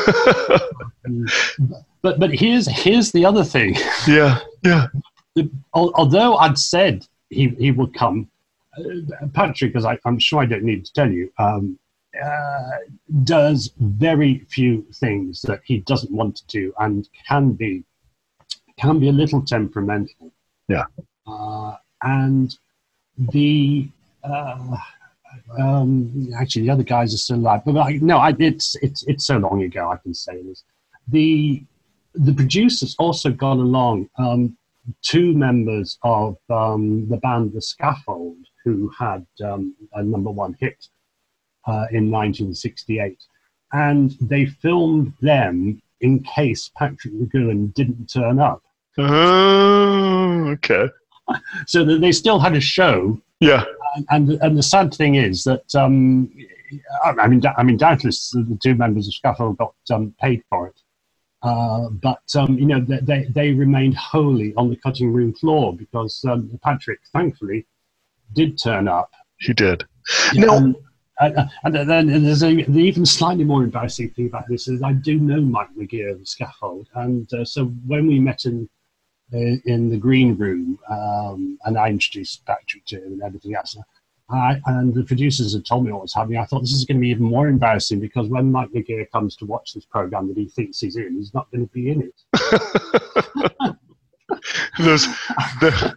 um, but but here's here's the other thing. Yeah, yeah. The, although I'd said he, he would come, uh, Patrick, as I, I'm sure I don't need to tell you, um, uh, does very few things that he doesn't want to do, and can be can be a little temperamental. Yeah. Uh, and the uh, um, actually the other guys are still alive, but I, no, I, it's it's it's so long ago I can say this. The the producers also got along. Um, two members of um, the band The Scaffold, who had um, a number one hit uh, in nineteen sixty-eight. And they filmed them in case Patrick McGoohan didn't turn up. Oh, okay. So that they still had a show. Yeah. And and, and the sad thing is that, um, I mean, I mean, doubtless the two members of Scaffold got um, paid for it. Uh, but, um, you know, they, they remained wholly on the cutting room floor, because um, Patrick, thankfully, did turn up. He did. No. And, uh, and then there's a, the even slightly more embarrassing thing about this is I do know Mike McGeer of The Scaffold. And uh, so when we met in, uh, in the green room, um, and I introduced Patrick to him and everything else, I, and the producers had told me what was happening, I thought this is going to be even more embarrassing, because when Mike McGeer comes to watch this program that he thinks he's in, he's not going to be in it. Those, the,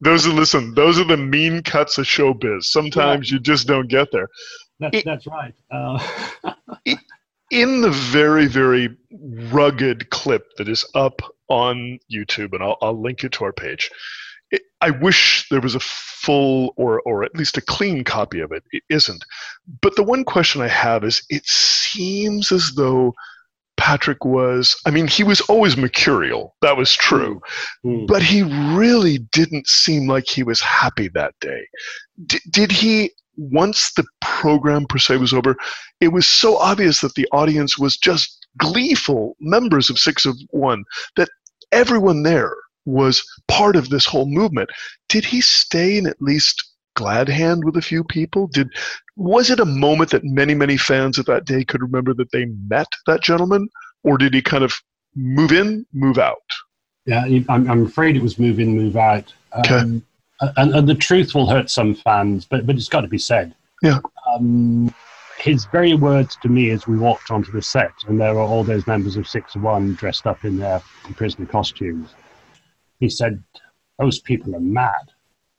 those are listen. Those are the mean cuts of showbiz. Sometimes yeah. you just don't get there. That, it, that's right. Uh... it, in the very, very rugged clip that is up on YouTube, and I'll, I'll link it to our page. It, I wish there was a full or or at least a clean copy of it. It isn't. But the one question I have is, it seems as though Patrick was, I mean, he was always mercurial. That was true. Mm. But he really didn't seem like he was happy that day. D- did he, once the program per se was over, it was so obvious that the audience was just gleeful members of Six of One, that everyone there was part of this whole movement. Did he stay in at least glad hand with a few people? Did was it a moment that many, many fans of that day could remember that they met that gentleman, or did he kind of move in, move out? Yeah, I'm, I'm afraid it was move in, move out. Okay. Um, and, and the truth will hurt some fans, but but it's got to be said. Yeah. Um, his very words to me as we walked onto the set, and there were all those members of Six of One dressed up in their prisoner costumes. He said, "Those people are mad."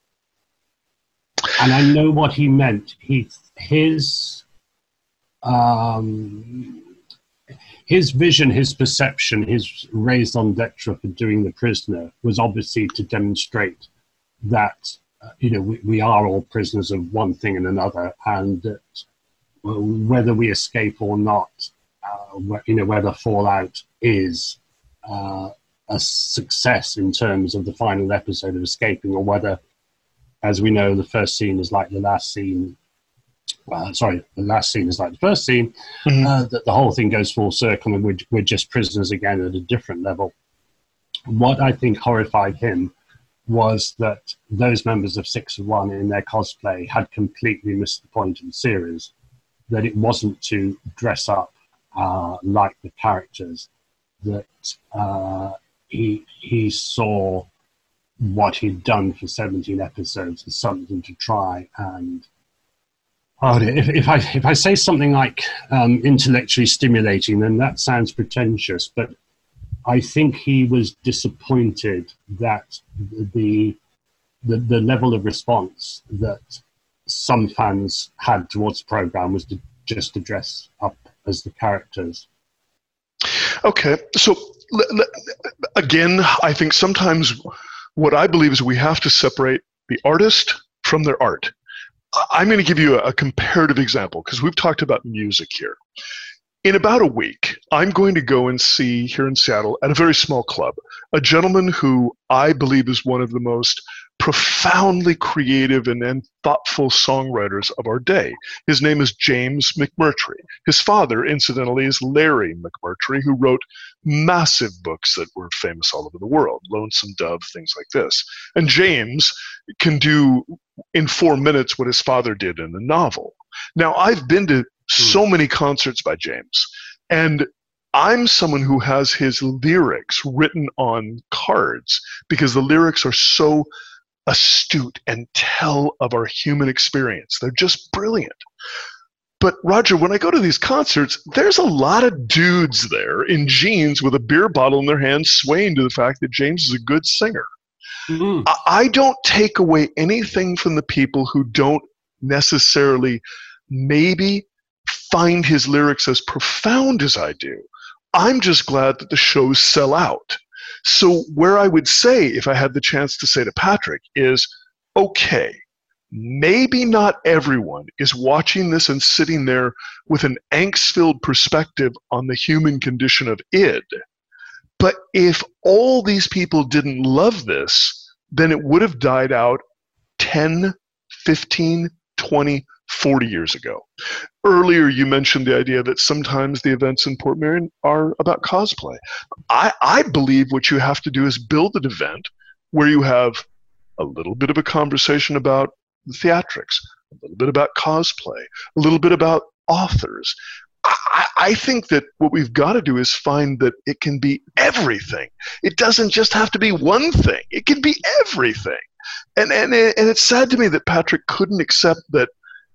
And I know what he meant. He, his, um, his vision, his perception, his raison d'etre for doing The Prisoner was obviously to demonstrate that, uh, you know, we, we are all prisoners of one thing and another, and that uh, whether we escape or not, uh, wh- you know, whether Fallout is uh, a success in terms of the final episode of escaping, or whether, as we know, the first scene is like the last scene. Uh, sorry, the last scene is like the first scene. Mm-hmm. Uh, that the whole thing goes full circle, and we're, we're just prisoners again at a different level. What I think horrified him was that those members of Six of One in their cosplay had completely missed the point of the series. That it wasn't to dress up uh, like the characters. That uh, he he saw what he'd done for seventeen episodes as something to try and oh, if, if I if I say something like um, intellectually stimulating, then that sounds pretentious, but I think he was disappointed that the the, the level of response that some fans had towards the program was to just to dress up as the characters. Okay, so l- l- again, I think sometimes what I believe is we have to separate the artist from their art. I'm going to give you a, a comparative example, because we've talked about music here. In about a week, I'm going to go and see here in Seattle at a very small club a gentleman who I believe is one of the most profoundly creative and, and thoughtful songwriters of our day. His name is James McMurtry. His father, incidentally, is Larry McMurtry, who wrote massive books that were famous all over the world, Lonesome Dove, things like this. And James can do in four minutes what his father did in a novel. Now, I've been to so many concerts by James, and I'm someone who has his lyrics written on cards because the lyrics are so astute and tell of our human experience. They're just brilliant. But Roger, when I go to these concerts, there's a lot of dudes there in jeans with a beer bottle in their hands swaying to the fact that James is a good singer. Mm-hmm. I, I don't take away anything from the people who don't necessarily maybe find his lyrics as profound as I do. I'm just glad that the shows sell out. So where I would say, if I had the chance to say to Patrick, is, okay, maybe not everyone is watching this and sitting there with an angst-filled perspective on the human condition of id. But if all these people didn't love this, then it would have died out ten, fifteen, twenty, forty years ago. Earlier, you mentioned the idea that sometimes the events in Port Marion are about cosplay. I, I believe what you have to do is build an event where you have a little bit of a conversation about the theatrics, a little bit about cosplay, a little bit about authors. I, I think that what we've got to do is find that it can be everything. It doesn't just have to be one thing. It can be everything. And, and, and it's sad to me that Patrick couldn't accept that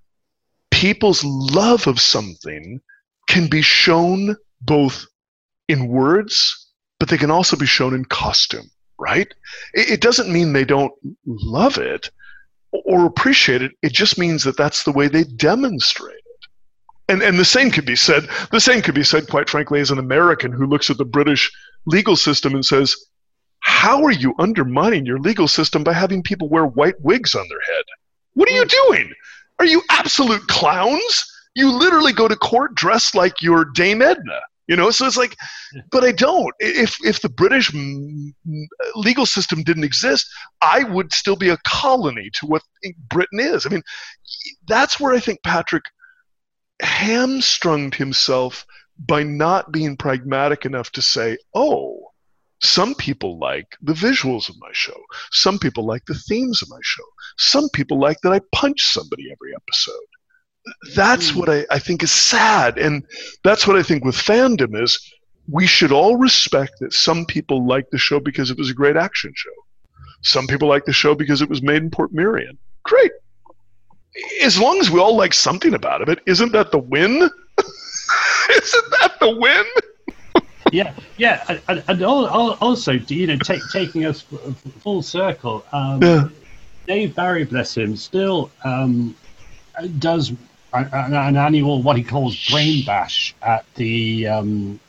people's love of something can be shown both in words, but they can also be shown in costume. right? It, it doesn't mean they don't love it or appreciate it. It just means that that's the way they demonstrate it. And and the same could be said, the same could be said, quite frankly, as an American who looks at the British legal system and says, how are you undermining your legal system by having people wear white wigs on their head? What are you doing? Are you absolute clowns? You literally go to court dressed like you're Dame Edna. You know, so it's like, but I don't. If if the British legal system didn't exist, I would still be a colony to what Britain is. I mean, that's where I think Patrick hamstrung himself by not being pragmatic enough to say, oh, some people like the visuals of my show. Some people like the themes of my show. Some people like that I punch somebody every episode. That's what I, I think is sad. And that's what I think with fandom is we should all respect that some people like the show because it was a great action show. Some people like the show because it was made in Port Merion. Great. As long as we all like something about it, isn't that the win? Isn't that the win? yeah, yeah. And, and also, you know, take, taking us full circle, um, yeah. Dave Barry, bless him, still um, does an, an annual, what he calls brain bash at the um,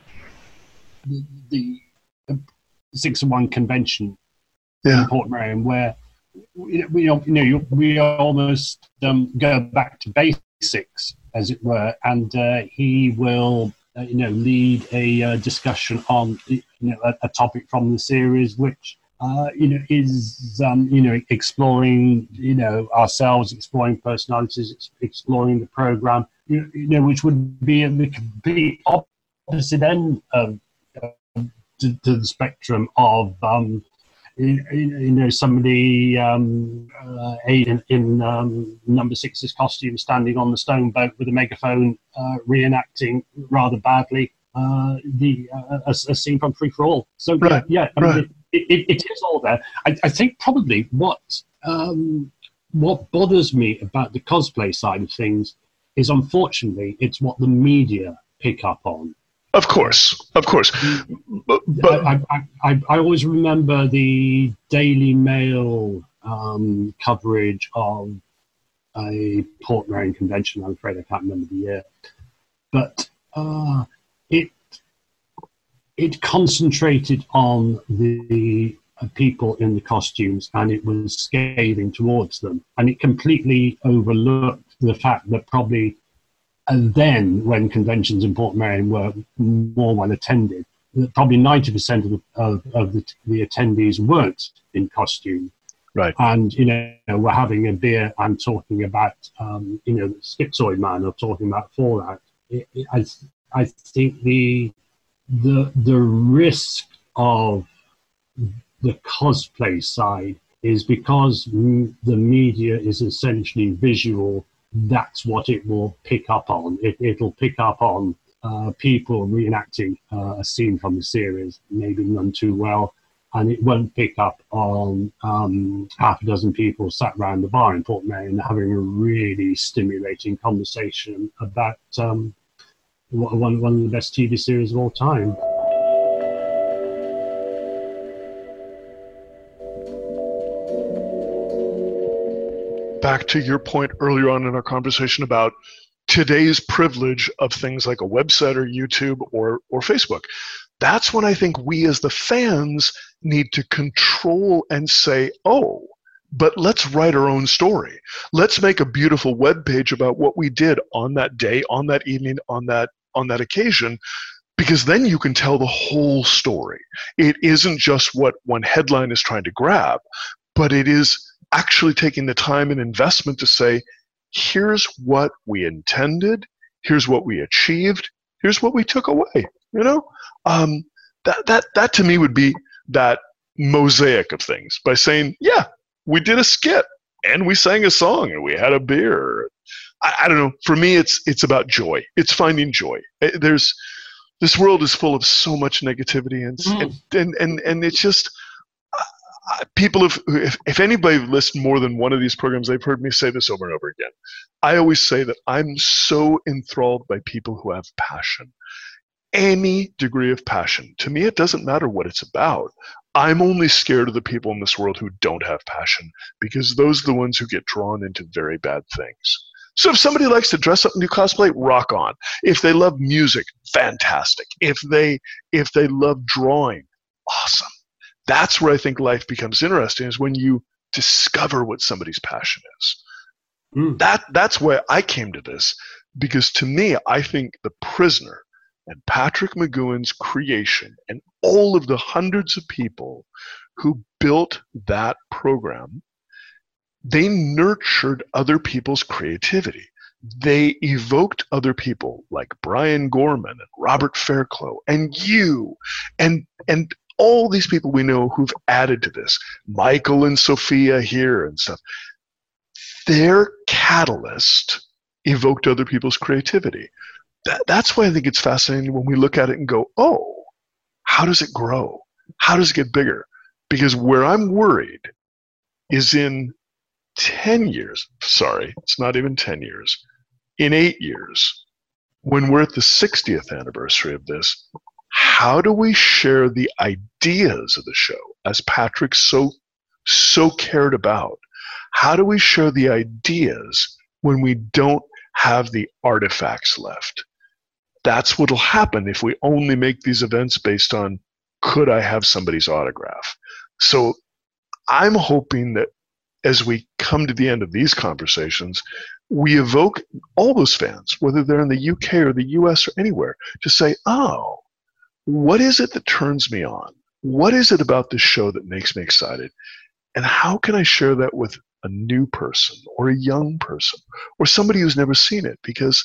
the, the six and one convention yeah. in Port Merion, where we, we you know we almost um, go back to basics, as it were, and uh, he will uh, you know lead a uh, discussion on you know a, a topic from the series, which. Uh, you know, is um, you know exploring you know ourselves, exploring personalities, ex- exploring the program, you, you know, which would be at the complete opposite end of uh, to, to the spectrum of um, you, you know some of the um, uh, in, in um, number six's costume standing on the stone boat with a megaphone, uh, reenacting rather badly uh, the uh, a, a scene from Free for All. So right, yeah, I right. mean, It, it, it is all there. I, I think probably what um, what bothers me about the cosplay side of things is, unfortunately, it's what the media pick up on. Of course, of course. But, but I, I, I, I always remember the Daily Mail um, coverage of a Port Merion convention. I'm afraid I can't remember the year, but uh, it. It concentrated on the uh, people in the costumes, and it was scathing towards them. And it completely overlooked the fact that probably and then, when conventions in Port Merion were more well attended, that probably ninety percent of, the, of, of the, the attendees weren't in costume. Right. And, you know, we're having a beer and talking about, um, you know, Schizoid Man or talking about Fallout. It, it, I, I think the... The the risk of the cosplay side is because m- the media is essentially visual. That's what it will pick up on. It, it'll pick up on uh, people reenacting uh, a scene from the series, maybe none too well, and it won't pick up on um, half a dozen people sat around the bar in Port Merion having a really stimulating conversation about um, One, one of the best T V series of all time. Back to your point earlier on in our conversation about today's privilege of things like a website or YouTube or, or Facebook. That's when I think we as the fans need to control and say, oh, but let's write our own story. Let's make a beautiful web page about what we did on that day, on that evening, on that on that occasion, because then you can tell the whole story. It isn't just what one headline is trying to grab, but it is actually taking the time and investment to say, here's what we intended, here's what we achieved, here's what we took away. You know, um, that that that to me would be that mosaic of things by saying, yeah, we did a skit and we sang a song and we had a beer. I, I don't know. For me, it's it's about joy. It's finding joy. There's this world is full of so much negativity, and mm. and, and and and it's just uh, people have. If, if anybody listened more than one of these programs, they've heard me say this over and over again. I always say that I'm so enthralled by people who have passion, any degree of passion. To me, it doesn't matter what it's about. I'm only scared of the people in this world who don't have passion, because those are the ones who get drawn into very bad things. So if somebody likes to dress up and do cosplay, rock on. If they love music, fantastic. If they if they love drawing, awesome. That's where I think life becomes interesting, is when you discover what somebody's passion is. Mm. That that's why I came to this, because to me, I think The Prisoner and Patrick McGoohan's creation and all of the hundreds of people who built that program, they nurtured other people's creativity. They evoked other people like Brian Gorman and Robert Fairclough and you and and all these people we know who've added to this, Michael and Sophia here and stuff. Their catalyst evoked other people's creativity. That, that's why I think it's fascinating when we look at it and go, oh, how does it grow? How does it get bigger? Because where I'm worried is in ten years, sorry, it's not even ten years, in eight years, when we're at the sixtieth anniversary of this, how do we share the ideas of the show, as Patrick so, so cared about? How do we share the ideas when we don't have the artifacts left? That's what'll happen if we only make these events based on, could I have somebody's autograph? So I'm hoping that as we come to the end of these conversations, we evoke all those fans, whether they're in the U K or the U S or anywhere, to say, oh, what is it that turns me on? What is it about this show that makes me excited? And how can I share that with a new person or a young person or somebody who's never seen it? Because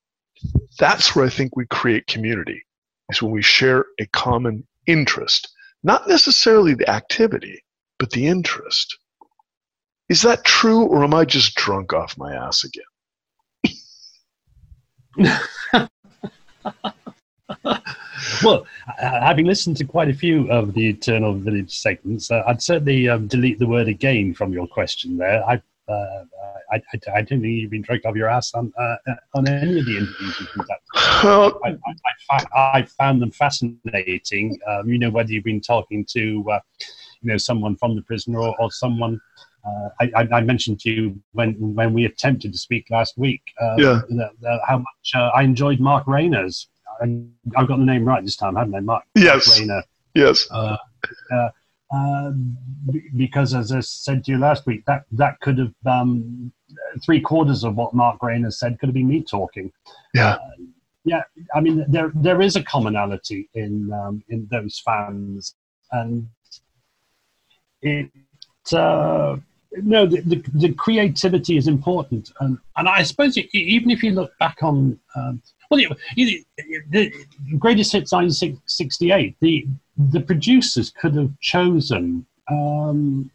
that's where I think we create community, is when we share a common interest, not necessarily the activity, but the interest. Is that true, or am I just drunk off my ass again? Well, uh, having listened to quite a few of the Eternal Village segments, uh, I'd certainly um, delete the word again from your question there. I, uh, I, I, I don't think you've been drunk off your ass on uh, on any of the interviews you've conducted. Well, I, I, I, I found them fascinating. Um, you know, whether you've been talking to uh, you know, someone from The Prisoner or, or someone. Uh, I, I mentioned to you when when we attempted to speak last week. Uh, yeah. the, the, how much uh, I enjoyed Mark Rayner's. And I've got the name right this time, haven't I, Mark? Yes. Mark Rayner. Yes. Uh, uh, uh, because, as I said to you last week, that that could have um, three quarters of what Mark Rayner said could have been me talking. Yeah. Uh, yeah. I mean, there there is a commonality in um, in those fans, and it. Uh, no, the, the the creativity is important, and and I suppose it, even if you look back on. Um, Well, the, the Greatest Hits nineteen sixty-eight, the the producers could have chosen um,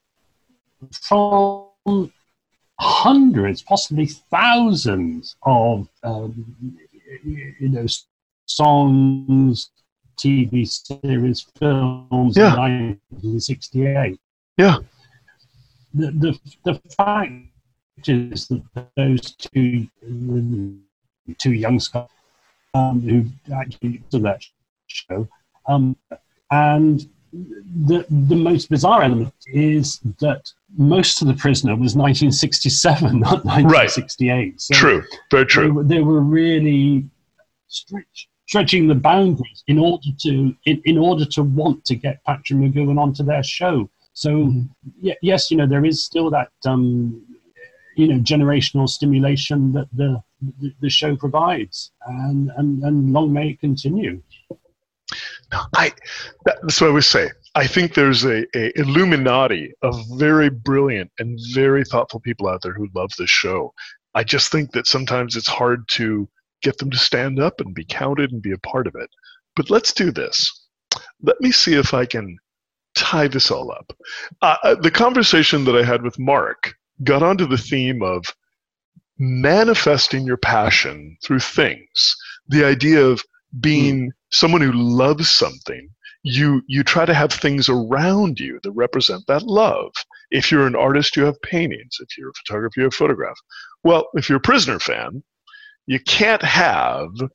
from hundreds, possibly thousands of um, you know, songs, T V series, films yeah. in nineteen sixty-eight. Yeah. The the the fact is that those two. two young scholars um, who actually did that show. Um, and the the most bizarre element is that most of The Prisoner was nineteen sixty-seven, not nineteen sixty-eight. Right. So true, very true. They were, they were really stretch, stretching the boundaries in order to in, in order to want to get Patrick McGoohan onto their show. So mm-hmm. yeah, yes, you know, there is still that um, you know, generational stimulation that the the, the show provides, and, and and long may it continue. I that's what I always say. I think there's a, a Illuminati of very brilliant and very thoughtful people out there who love this show. I just think that sometimes it's hard to get them to stand up and be counted and be a part of it. But let's do this. Let me see if I can tie this all up. Uh, the conversation that I had with Mark got onto the theme of manifesting your passion through things. The idea of being mm. someone who loves something. You you try to have things around you that represent that love. If you're an artist, you have paintings. If you're a photographer, you have photographs. Well, if you're a Prisoner fan, you can't have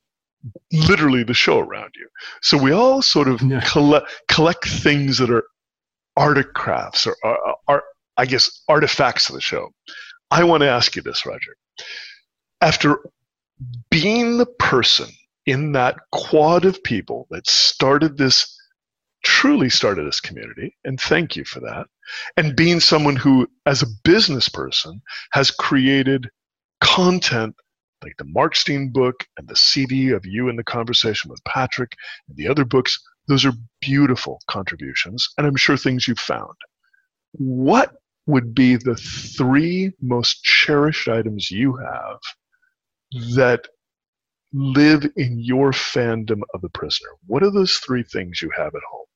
literally the show around you. So we all sort of Yeah. collect collect things that are artifacts or are, are, I guess, artifacts of the show. I want to ask you this, Roger. After being the person in that quad of people that started this, truly started this community, and thank you for that, and being someone who, as a business person, has created content like the Markstein book and the C D of you in the conversation with Patrick and the other books, those are beautiful contributions, and I'm sure things you've found. What would be the three most cherished items you have that live in your fandom of The Prisoner? What are those three things you have at home?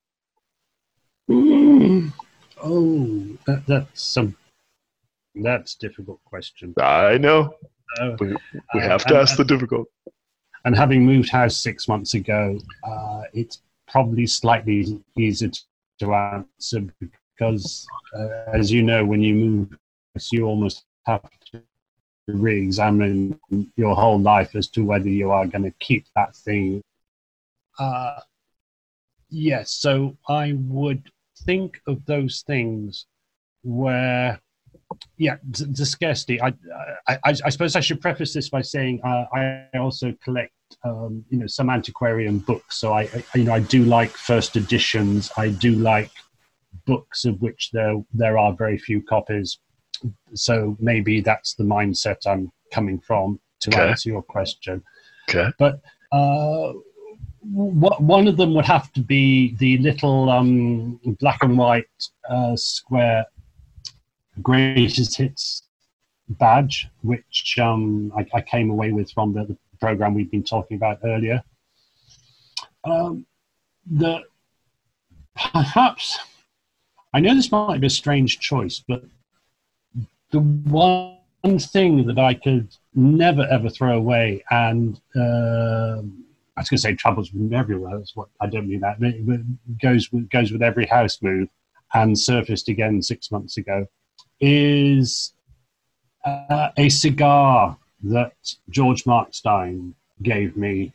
Mm. Oh, that, that's some. That's a difficult question. I know. Uh, We, we uh, have to and- ask the difficult. And having moved house six months ago, uh, it's probably slightly easier to answer because, uh, as you know, when you move, you almost have to re-examine your whole life as to whether you are going to keep that thing. Uh, yes, so I would think of those things where, yeah, the, the scarcity. I, I, I suppose I should preface this by saying uh, I also collect, um, you know, some antiquarian books. So I, I, you know, I do like first editions. I do like books of which there there are very few copies. So maybe that's the mindset I'm coming from to Okay. answer your question. Okay. But uh, w- one of them would have to be the little um, black and white uh, square greatest hits badge, which um, I, I came away with from the, the program we've been talking about earlier. Um, the perhaps I know this might be a strange choice, but the one thing that I could never ever throw away, and uh, I was going to say travels with me everywhere. That's what I don't mean that. But it goes with, goes with every house move, and surfaced again six months ago, is uh, a cigar that George Markstein gave me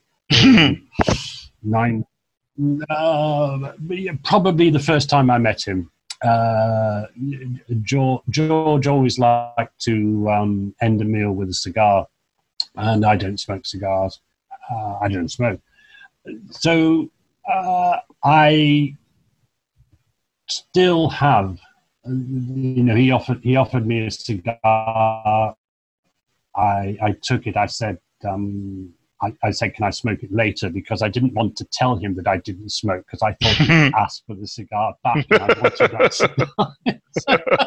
nine, uh, probably the first time I met him. Uh, George, George always liked to um, end a meal with a cigar, and I don't smoke cigars. Uh, I don't smoke. So uh, I still have, you know, he offered he offered me a cigar. I I took it. I said, um, I, I said, can I smoke it later? Because I didn't want to tell him that I didn't smoke, because I thought he would ask for the cigar back, and I wanted that cigar.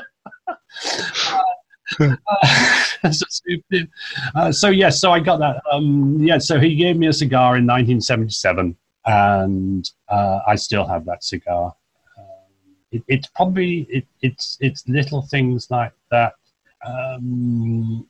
so, uh, that's a stupid. Uh, so yes, so I got that. Um, yeah, so he gave me a cigar in nineteen seventy-seven, and uh, I still have that cigar. It, it's probably it, it's it's little things like that. Um,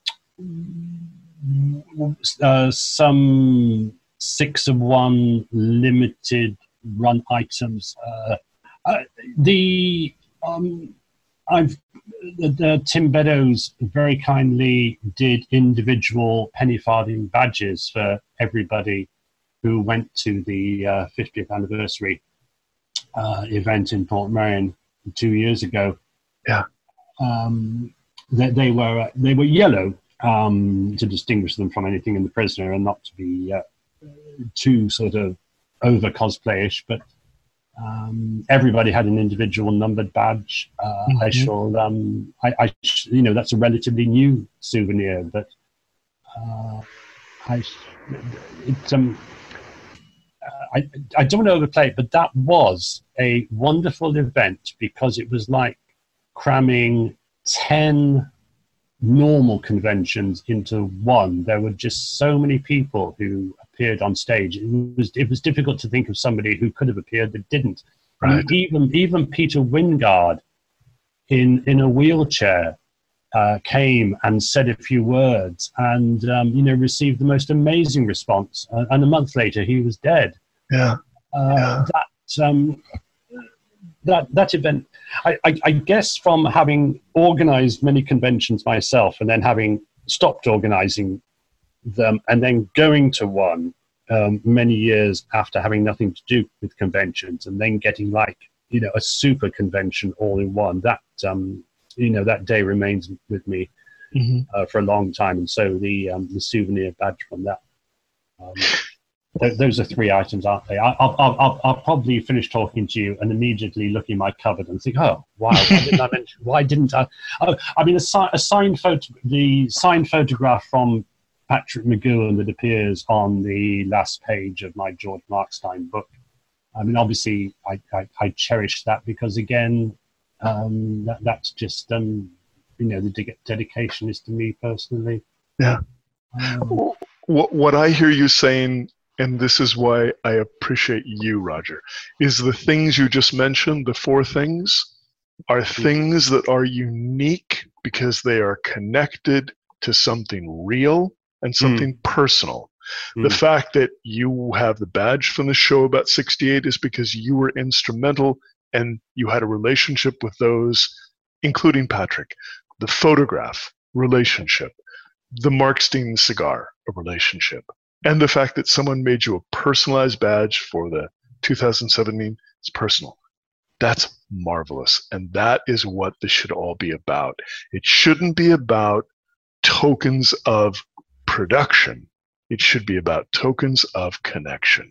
uh, some six of one limited run items. Uh, uh, the um, I've the, the Tim Beddoes very kindly did individual penny farthing badges for everybody who went to the uh, fiftieth anniversary Uh, event in Portmeirion two years ago. Yeah. Um, they, they were uh, they were yellow um, to distinguish them from anything in The Prisoner, and not to be uh, too sort of over cosplayish. But um, everybody had an individual numbered badge. Uh, mm-hmm. I shall, um, I, I sh- you know, that's a relatively new souvenir, but uh, I, it's um. I, I don't want to overplay it, but that was a wonderful event because it was like cramming ten normal conventions into one. There were just so many people who appeared on stage. It was it was difficult to think of somebody who could have appeared that didn't. Right. I mean, even even Peter Wingard in in a wheelchair uh, came and said a few words, and um, you know, received the most amazing response. Uh, and a month later, he was dead. Yeah. Uh, yeah. That um, that that event, I, I, I guess, from having organised many conventions myself, and then having stopped organising them, and then going to one, um, many years after having nothing to do with conventions, and then getting like, you know, a super convention all in one. That, um, you know, that day remains with me mm-hmm. uh, for a long time. And so the um, the souvenir badge from that. Um, th- those are three items, aren't they? I- I'll, I'll, I'll, I'll probably finish talking to you and immediately look in my cupboard and think, oh, wow, why didn't I mention? Why didn't I? Oh, I mean, a, si- a signed photo, the signed photograph from Patrick McGoohan that appears on the last page of my George Markstein book. I mean, obviously, I, I, I cherish that because, again, um, that, that's just, um, you know, the de- dedication is to me personally. Yeah. Um, what, what I hear you saying, and this is why I appreciate you, Roger, is the things you just mentioned, the four things, are things that are unique because they are connected to something real and something mm. personal. Mm. The fact that you have the badge from the show about sixty-eight is because you were instrumental and you had a relationship with those, including Patrick. The photograph, relationship. The Markstein cigar, a relationship. And the fact that someone made you a personalized badge for the two thousand seventeen is personal. That's marvelous. And that is what this should all be about. It shouldn't be about tokens of production. It should be about tokens of connection.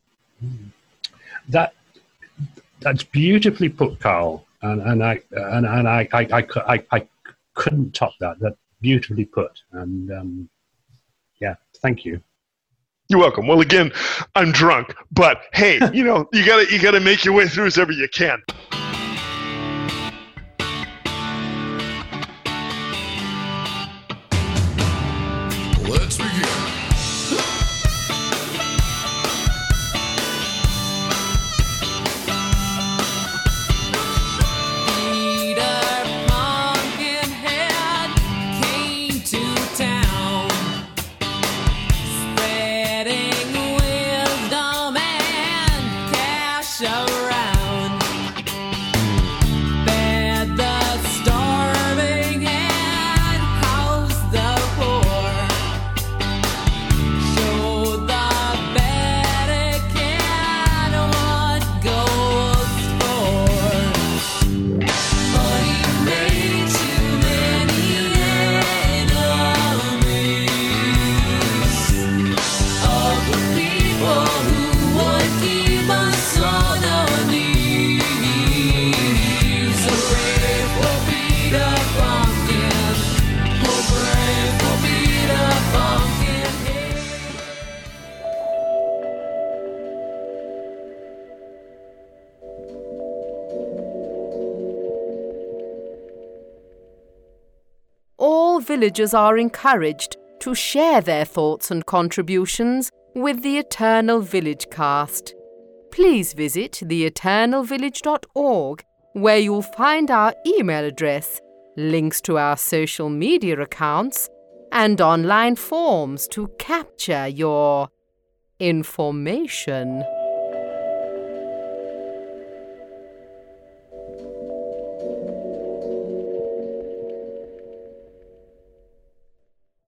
That that's beautifully put, Carl. And and I and, and I, I, I, I, I couldn't top that. That beautifully put. And um, yeah, thank you. You're welcome. Well, again, I'm drunk, but hey, you know, you gotta you gotta make your way through as ever you can. Let's begin. Villagers are encouraged to share their thoughts and contributions with the Eternal Village cast. Please visit the eternal village dot org, where you'll find our email address, links to our social media accounts, and online forms to capture your information.